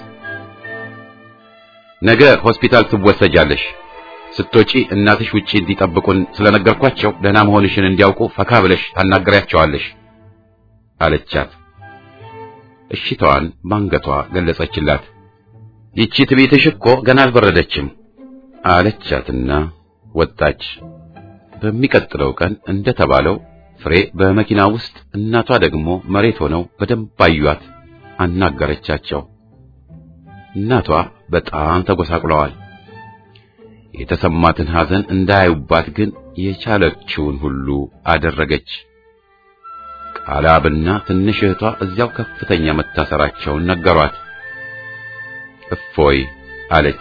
ነገ ሆስፒታል ትወሰጃለሽ። ስትወጪ እናትሽ ውጪ እንዲጠብቁን ስለነገርኳቸው ደህና መሆንሽን እንዲያውቁ ፈካ ብለሽ ታናገሪያቸዋለሽ አለቻት። እሺታዋን ባንገቷ ገለጸችላት። ይቺ ትቤትሽ እኮ ገና አልበረደችም አለቻትና ወጣች። በሚቀጥለው ቀን እንደተባለው ፍሬ በመኪና ውስጥ እናቷ ደግሞ መሬት ሆነው በደንብ አዩአት፣ አናገረቻቸው። እናቷ በጣም ተጎሳቁለዋል። የተሰማትን ሐዘን እንዳያዩባት ግን የቻለችውን ሁሉ አደረገች። ቃላብና ትንሽ እህቷ እዚያው ከፍተኛ መታሰራቸውን ነገሯት። እፎይ አለች።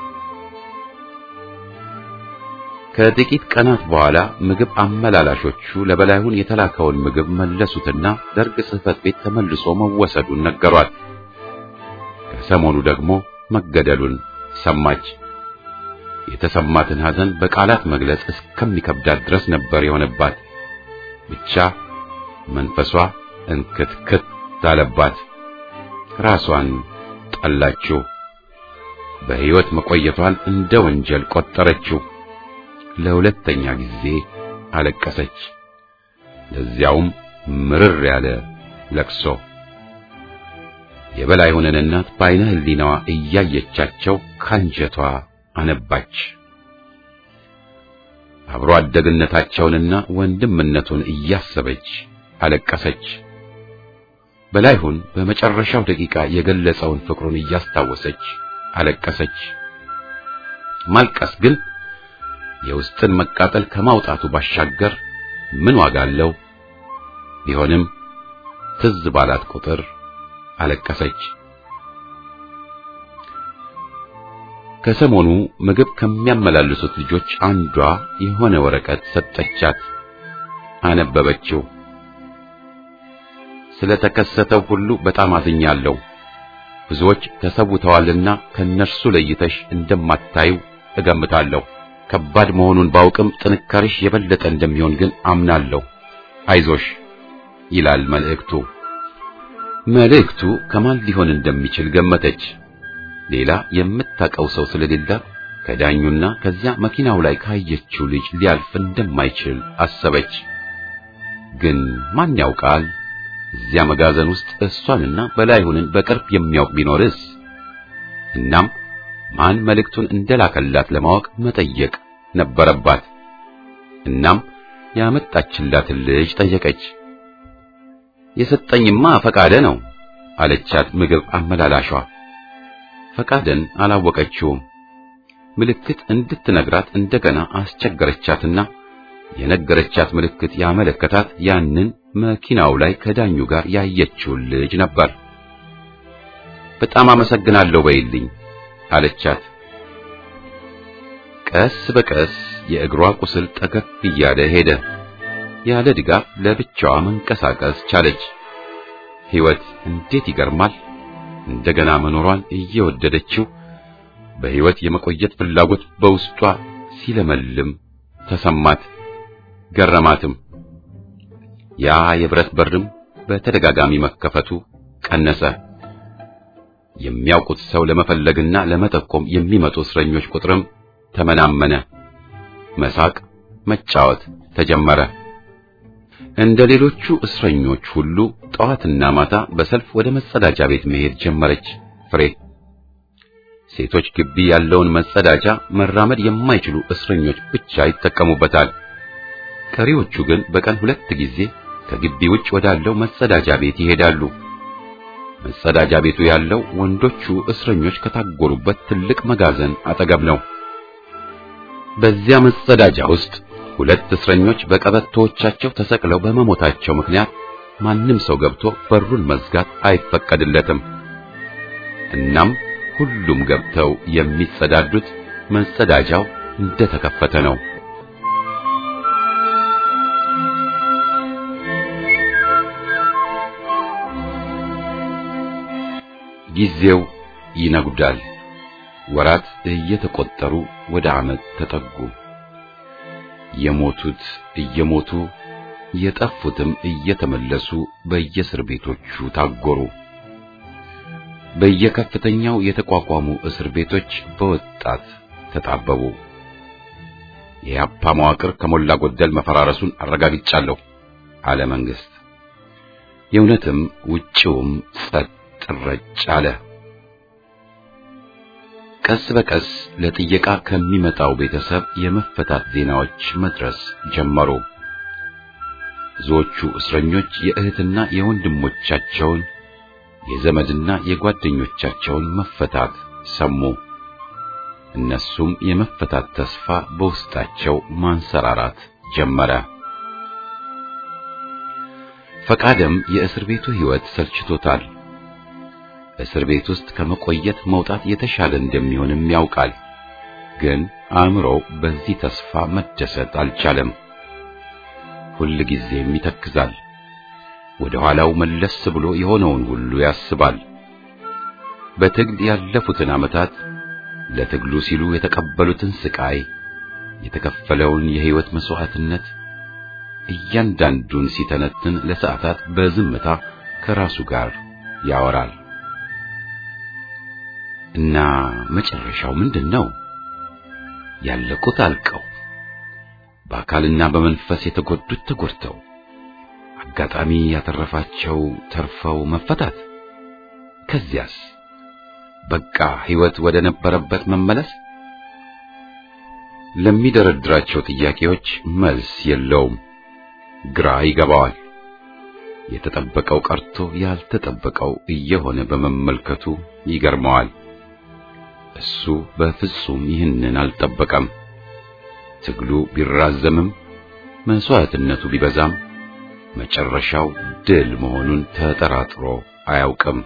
ከጥቂት ቀናት በኋላ ምግብ አመላላሾቹ ለበላይሁን የተላከውን ምግብ መለሱትና ደርግ ጽሕፈት ቤት ተመልሶ መወሰዱን ነገሯት። ከሰሞኑ ደግሞ መገደሉን ሰማች። የተሰማትን ሐዘን በቃላት መግለጽ እስከሚከብዳት ድረስ ነበር የሆነባት። ብቻ መንፈሷ እንክትክት አለባት። ራሷን ጠላችው። በሕይወት መቆየቷን እንደ ወንጀል ቆጠረችው። ለሁለተኛ ጊዜ አለቀሰች። ለዚያውም ምርር ያለ ለቅሶ። የበላይሁንን እናት በዓይነ ሕሊናዋ እያየቻቸው ካንጀቷ አነባች። አብሮ አደግነታቸውንና ወንድምነቱን እያሰበች አለቀሰች። በላይሁን በመጨረሻው ደቂቃ የገለጸውን ፍቅሩን እያስታወሰች አለቀሰች። ማልቀስ ግን የውስጥን መቃጠል ከማውጣቱ ባሻገር ምን ዋጋ አለው? ቢሆንም ትዝ ባላት ቁጥር አለቀሰች። ከሰሞኑ ምግብ ከሚያመላልሱት ልጆች አንዷ የሆነ ወረቀት ሰጠቻት። አነበበችው። ስለተከሰተው ሁሉ በጣም አዝኛለሁ። ብዙዎች ተሰውተዋልና ከነርሱ ለይተሽ እንደማታዩ እገምታለሁ። ከባድ መሆኑን ባውቅም ጥንካሬሽ የበለጠ እንደሚሆን ግን አምናለሁ። አይዞሽ ይላል መልእክቱ። መልእክቱ ከማን ሊሆን እንደሚችል ገመተች። ሌላ የምታውቀው ሰው ስለሌለ ከዳኙና ከዚያ መኪናው ላይ ካየችው ልጅ ሊያልፍ እንደማይችል አሰበች። ግን ማን ያውቃል? እዚያ መጋዘን ውስጥ እሷንና በላይሁንን በቅርብ የሚያውቅ ቢኖርስ? እናም ማን መልእክቱን እንደላከላት ለማወቅ መጠየቅ ነበረባት። እናም ያመጣችላትን ልጅ ጠየቀች። የሰጠኝማ ፈቃደ ነው አለቻት ምግብ አመላላሿ። ፈቃደን አላወቀችውም። ምልክት እንድትነግራት እንደገና አስቸገረቻትና የነገረቻት ምልክት ያመለከታት ያንን መኪናው ላይ ከዳኙ ጋር ያየችውን ልጅ ነበር። በጣም አመሰግናለሁ በይልኝ አለቻት። ቀስ በቀስ የእግሯ ቁስል ጠገብ እያለ ሄደ። ያለ ድጋፍ ለብቻዋ መንቀሳቀስ ቻለች። ሕይወት እንዴት ይገርማል! እንደገና መኖሯን እየወደደችው በሕይወት የመቆየት ፍላጎት በውስጧ ሲለመልም ተሰማት፣ ገረማትም። ያ የብረት በርም በተደጋጋሚ መከፈቱ ቀነሰ። የሚያውቁት ሰው ለመፈለግና ለመጠቆም የሚመጡ እስረኞች ቁጥርም ተመናመነ። መሳቅ፣ መጫወት ተጀመረ። እንደ ሌሎቹ እስረኞች ሁሉ ጠዋትና ማታ በሰልፍ ወደ መጸዳጃ ቤት መሄድ ጀመረች ፍሬ። ሴቶች ግቢ ያለውን መጸዳጃ መራመድ የማይችሉ እስረኞች ብቻ ይጠቀሙበታል። ቀሪዎቹ ግን በቀን 2 ጊዜ ከግቢ ውጭ ወዳለው መጸዳጃ ቤት ይሄዳሉ። መጸዳጃ ቤቱ ያለው ወንዶቹ እስረኞች ከታጎሩበት ትልቅ መጋዘን አጠገብ ነው። በዚያ መጸዳጃ ውስጥ 2 እስረኞች በቀበቶዎቻቸው ተሰቅለው በመሞታቸው ምክንያት ማንም ሰው ገብቶ በሩን መዝጋት አይፈቀድለትም። እናም ሁሉም ገብተው የሚጸዳዱት መጸዳጃው እንደተከፈተ ነው። ጊዜው ይነጉዳል። ወራት እየተቆጠሩ ወደ ዓመት ተጠጉ። የሞቱት እየሞቱ የጠፉትም እየተመለሱ በየእስር ቤቶቹ ታጎሩ። በየከፍተኛው የተቋቋሙ እስር ቤቶች በወጣት ተጣበቡ። የኢህአፓ መዋቅር ከሞላ ጎደል መፈራረሱን አረጋግጫለሁ አለ መንግስት። የእውነትም ውጪውም ጸጥ ረጭ አለ። ቀስ በቀስ ለጥየቃ ከሚመጣው ቤተሰብ የመፈታት ዜናዎች መድረስ ጀመሩ። ብዙዎቹ እስረኞች የእህትና የወንድሞቻቸውን የዘመድና የጓደኞቻቸውን መፈታት ሰሙ። እነሱም የመፈታት ተስፋ በውስጣቸው ማንሰራራት ጀመረ። ፈቃደም የእስር ቤቱ ሕይወት ሰልችቶታል። እስር ቤት ውስጥ ከመቆየት መውጣት የተሻለ እንደሚሆንም ያውቃል። ግን አእምሮው በዚህ ተስፋ መደሰት አልቻለም። ሁል ጊዜም ይተክዛል። ወደ ኋላው መለስ ብሎ የሆነውን ሁሉ ያስባል። በትግል ያለፉትን ዓመታት፣ ለትግሉ ሲሉ የተቀበሉትን ስቃይ፣ የተከፈለውን የሕይወት መስዋዕትነት እያንዳንዱን ሲተነትን ለሰዓታት በዝምታ ከራሱ ጋር ያወራል። እና መጨረሻው ምንድነው? ያለቁት አልቀው፣ በአካልና በመንፈስ የተጎዱት ተጎድተው፣ አጋጣሚ ያተረፋቸው ተርፈው መፈታት። ከዚያስ በቃ ሕይወት ወደ ነበረበት መመለስ። ለሚደረድራቸው ጥያቄዎች መልስ የለውም። ግራ ይገባዋል። የተጠበቀው ቀርቶ ያልተጠበቀው እየሆነ በመመልከቱ ይገርመዋል። እሱ በፍጹም ይህንን አልጠበቀም። ትግሉ ቢራዘምም መስዋዕትነቱ ቢበዛም መጨረሻው ድል መሆኑን ተጠራጥሮ አያውቅም።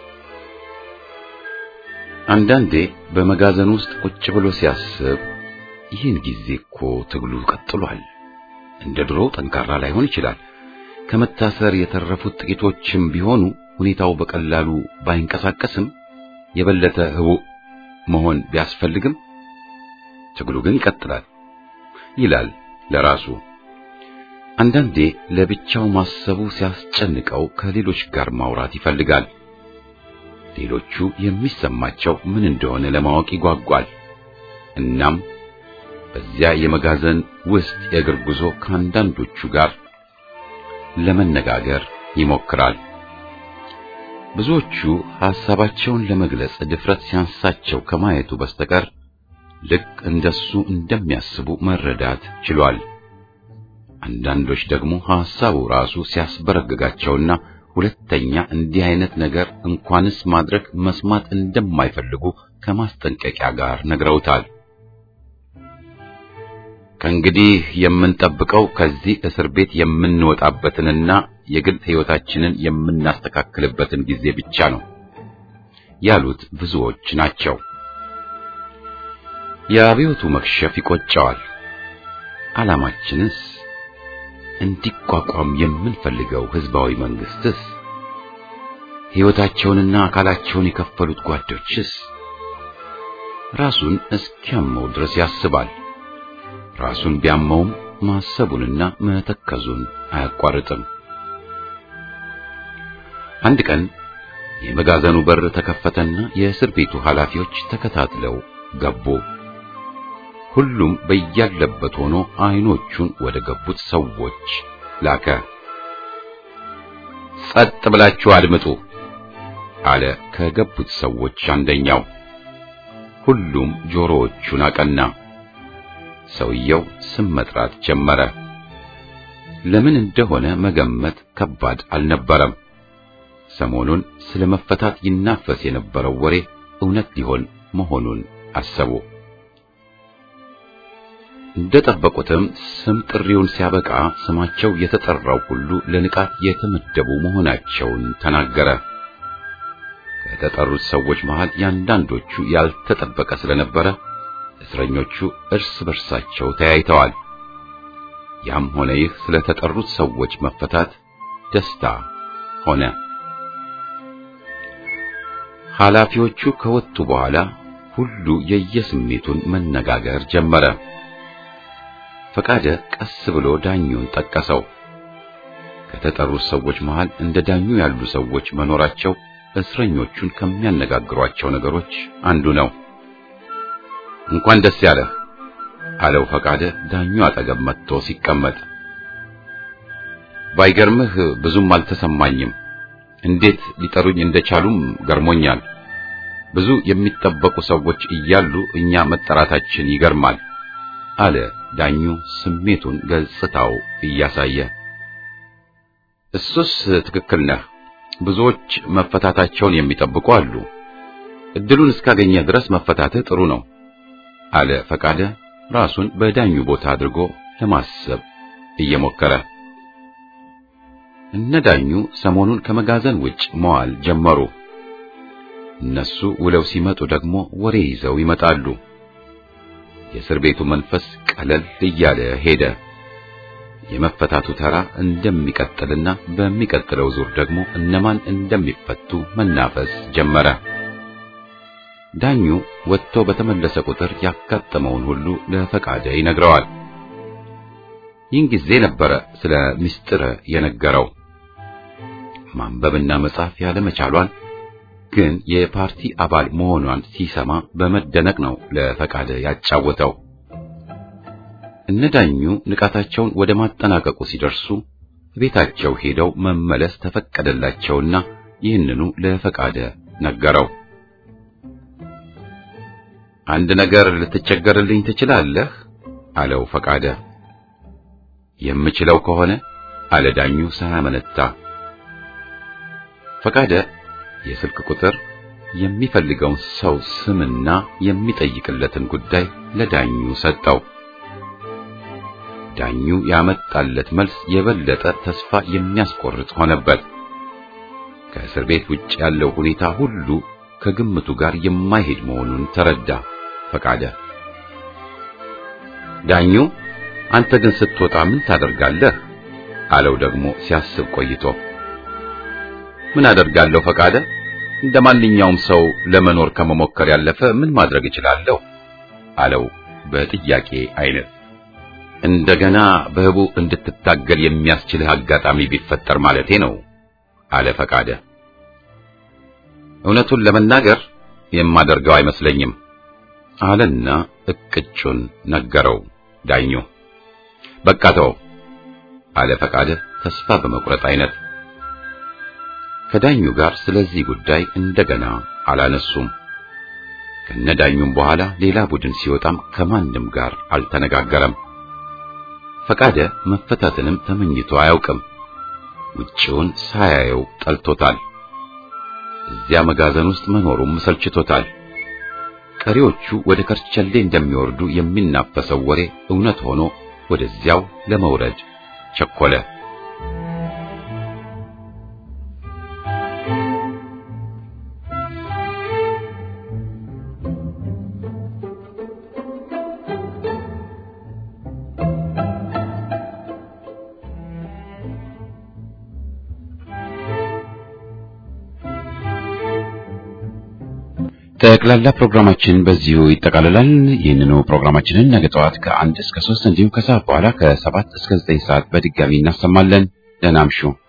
አንዳንዴ በመጋዘን ውስጥ ቁጭ ብሎ ሲያስብ ይህን ጊዜ እኮ ትግሉ ቀጥሏል። እንደ ድሮው ጠንካራ ላይሆን ይችላል። ከመታሰር የተረፉት ጥቂቶችም ቢሆኑ ሁኔታው በቀላሉ ባይንቀሳቀስም የበለጠ ህቡዕ መሆን ቢያስፈልግም ትግሉ ግን ይቀጥላል ይላል ለራሱ። አንዳንዴ ለብቻው ማሰቡ ሲያስጨንቀው ከሌሎች ጋር ማውራት ይፈልጋል። ሌሎቹ የሚሰማቸው ምን እንደሆነ ለማወቅ ይጓጓል። እናም በዚያ የመጋዘን ውስጥ የእግር ጉዞ ከአንዳንዶቹ ጋር ለመነጋገር ይሞክራል። ብዙዎቹ ሐሳባቸውን ለመግለጽ ድፍረት ሲያንሳቸው ከማየቱ በስተቀር ልክ እንደሱ እንደሚያስቡ መረዳት ችሏል። አንዳንዶች ደግሞ ሐሳቡ ራሱ ሲያስበረግጋቸውና ሁለተኛ እንዲህ አይነት ነገር እንኳንስ ማድረግ መስማት እንደማይፈልጉ ከማስጠንቀቂያ ጋር ነግረውታል። ከእንግዲህ የምንጠብቀው ከዚህ እስር ቤት የምንወጣበትንና የግል ሕይወታችንን የምናስተካክልበትን ጊዜ ብቻ ነው ያሉት ብዙዎች ናቸው። የአብዮቱ መክሸፍ ይቆጨዋል። ዓላማችንስ? እንዲቋቋም የምንፈልገው ሕዝባዊ መንግስትስ? ሕይወታቸውንና አካላቸውን የከፈሉት ጓዶችስ? ራሱን እስኪያመው ድረስ ያስባል። ራሱን ቢያመውም ማሰቡንና መተከዙን አያቋርጥም። አንድ ቀን የመጋዘኑ በር ተከፈተና የእስር ቤቱ ኃላፊዎች ተከታትለው ገቡ። ሁሉም በያለበት ሆኖ አይኖቹን ወደ ገቡት ሰዎች ላከ። ጸጥ ብላችሁ አድምጡ አለ ከገቡት ሰዎች አንደኛው። ሁሉም ጆሮዎቹን አቀና። ሰውየው ስም መጥራት ጀመረ። ለምን እንደሆነ መገመት ከባድ አልነበረም። ሰሞኑን ስለመፈታት ይናፈስ የነበረው ወሬ እውነት ሊሆን መሆኑን አሰቡ። እንደጠበቁትም ስም ጥሪውን ሲያበቃ ስማቸው የተጠራው ሁሉ ለንቃት የተመደቡ መሆናቸውን ተናገረ። ከተጠሩት ሰዎች መሃል ያንዳንዶቹ ያልተጠበቀ ስለነበረ እስረኞቹ እርስ በርሳቸው ተያይተዋል። ያም ሆነ ይህ ስለተጠሩት ሰዎች መፈታት ደስታ ሆነ። ኃላፊዎቹ ከወጡ በኋላ ሁሉ የየስሜቱን መነጋገር ጀመረ። ፈቃደ ቀስ ብሎ ዳኙን ጠቀሰው። ከተጠሩት ሰዎች መሃል እንደ ዳኙ ያሉ ሰዎች መኖራቸው እስረኞቹን ከሚያነጋግሯቸው ነገሮች አንዱ ነው። እንኳን ደስ ያለህ አለው ፈቃደ ዳኙ አጠገብ መጥቶ ሲቀመጥ። ባይገርምህ ብዙም አልተሰማኝም። እንዴት ሊጠሩኝ እንደቻሉም ገርሞኛል። ብዙ የሚጠበቁ ሰዎች እያሉ እኛ መጠራታችን ይገርማል አለ ዳኙ ስሜቱን ገጽታው እያሳየ። እሱስ ትክክል ነህ። ብዙዎች መፈታታቸውን የሚጠብቁ አሉ። እድሉን እስካገኘ ድረስ መፈታትህ ጥሩ ነው አለ ፈቃደ ራሱን በዳኙ ቦታ አድርጎ ለማሰብ እየሞከረ። እነ ዳኙ ሰሞኑን ከመጋዘን ውጭ መዋል ጀመሩ። እነሱ ውለው ሲመጡ ደግሞ ወሬ ይዘው ይመጣሉ። የእስር ቤቱ መንፈስ ቀለል እያለ ሄደ። የመፈታቱ ተራ እንደሚቀጥልና በሚቀጥለው ዙር ደግሞ እነማን እንደሚፈቱ መናፈስ ጀመረ። ዳኙ ወጥቶ በተመለሰ ቁጥር ያጋጠመውን ሁሉ ለፈቃደ ይነግረዋል። ይህን ጊዜ ነበረ ስለ ምስጢር የነገረው። ማንበብና መጻፍ ያለመቻሏን ግን የፓርቲ አባል መሆኗን ሲሰማ በመደነቅ ነው ለፈቃደ ያጫወተው። እነዳኙ ንቃታቸውን ወደ ማጠናቀቁ ሲደርሱ ቤታቸው ሄደው መመለስ ተፈቀደላቸውና ይህንኑ ለፈቃደ ነገረው። አንድ ነገር ልትቸገርልኝ ትችላለህ አለው ፈቃደ። የምችለው ከሆነ አለ ዳኙ ሳያመነታ። ፈቃደ የስልክ ቁጥር፣ የሚፈልገውን ሰው ስምና የሚጠይቅለትን ጉዳይ ለዳኙ ሰጠው። ዳኙ ያመጣለት መልስ የበለጠ ተስፋ የሚያስቆርጥ ሆነበት። ከእስር ቤት ውጭ ያለው ሁኔታ ሁሉ ከግምቱ ጋር የማይሄድ መሆኑን ተረዳ ፈቃደ። ዳኙ አንተ ግን ስትወጣ ምን ታደርጋለህ አለው ደግሞ ሲያስብ ቆይቶ። ምን አደርጋለሁ ፈቃደ? እንደማንኛውም ሰው ለመኖር ከመሞከር ያለፈ ምን ማድረግ እችላለሁ አለው በጥያቄ አይነት። እንደገና በህቡ እንድትታገል የሚያስችልህ አጋጣሚ ቢፈጠር ማለቴ ነው አለ ፈቃደ። እውነቱን ለመናገር የማደርገው አይመስለኝም አለና እቅጩን ነገረው ዳኙ። በቃ ተው አለ ፈቃደ ተስፋ በመቁረጥ አይነት። ከዳኙ ጋር ስለዚህ ጉዳይ እንደገና አላነሱም። ከነዳኙም በኋላ ሌላ ቡድን ሲወጣም ከማንም ጋር አልተነጋገረም። ፈቃደ መፈታትንም ተመኝቶ አያውቅም። ውጪውን ሳያየው ጠልቶታል። እዚያ መጋዘን ውስጥ መኖሩም ሰልችቶታል። ቀሪዎቹ ወደ ከርቸሌ እንደሚወርዱ የሚናፈሰው ወሬ እውነት ሆኖ ወደዚያው ለመውረድ ቸኮለ። ጠቅላላ ፕሮግራማችን በዚሁ ይጠቃልላል። ይህንኑ ፕሮግራማችንን ነገ ጠዋት ከ1 እስከ 3 እንዲሁም ከሰዓት በኋላ ከ7 እስከ 9 ሰዓት በድጋሚ እናሰማለን። ደህና እምሹ።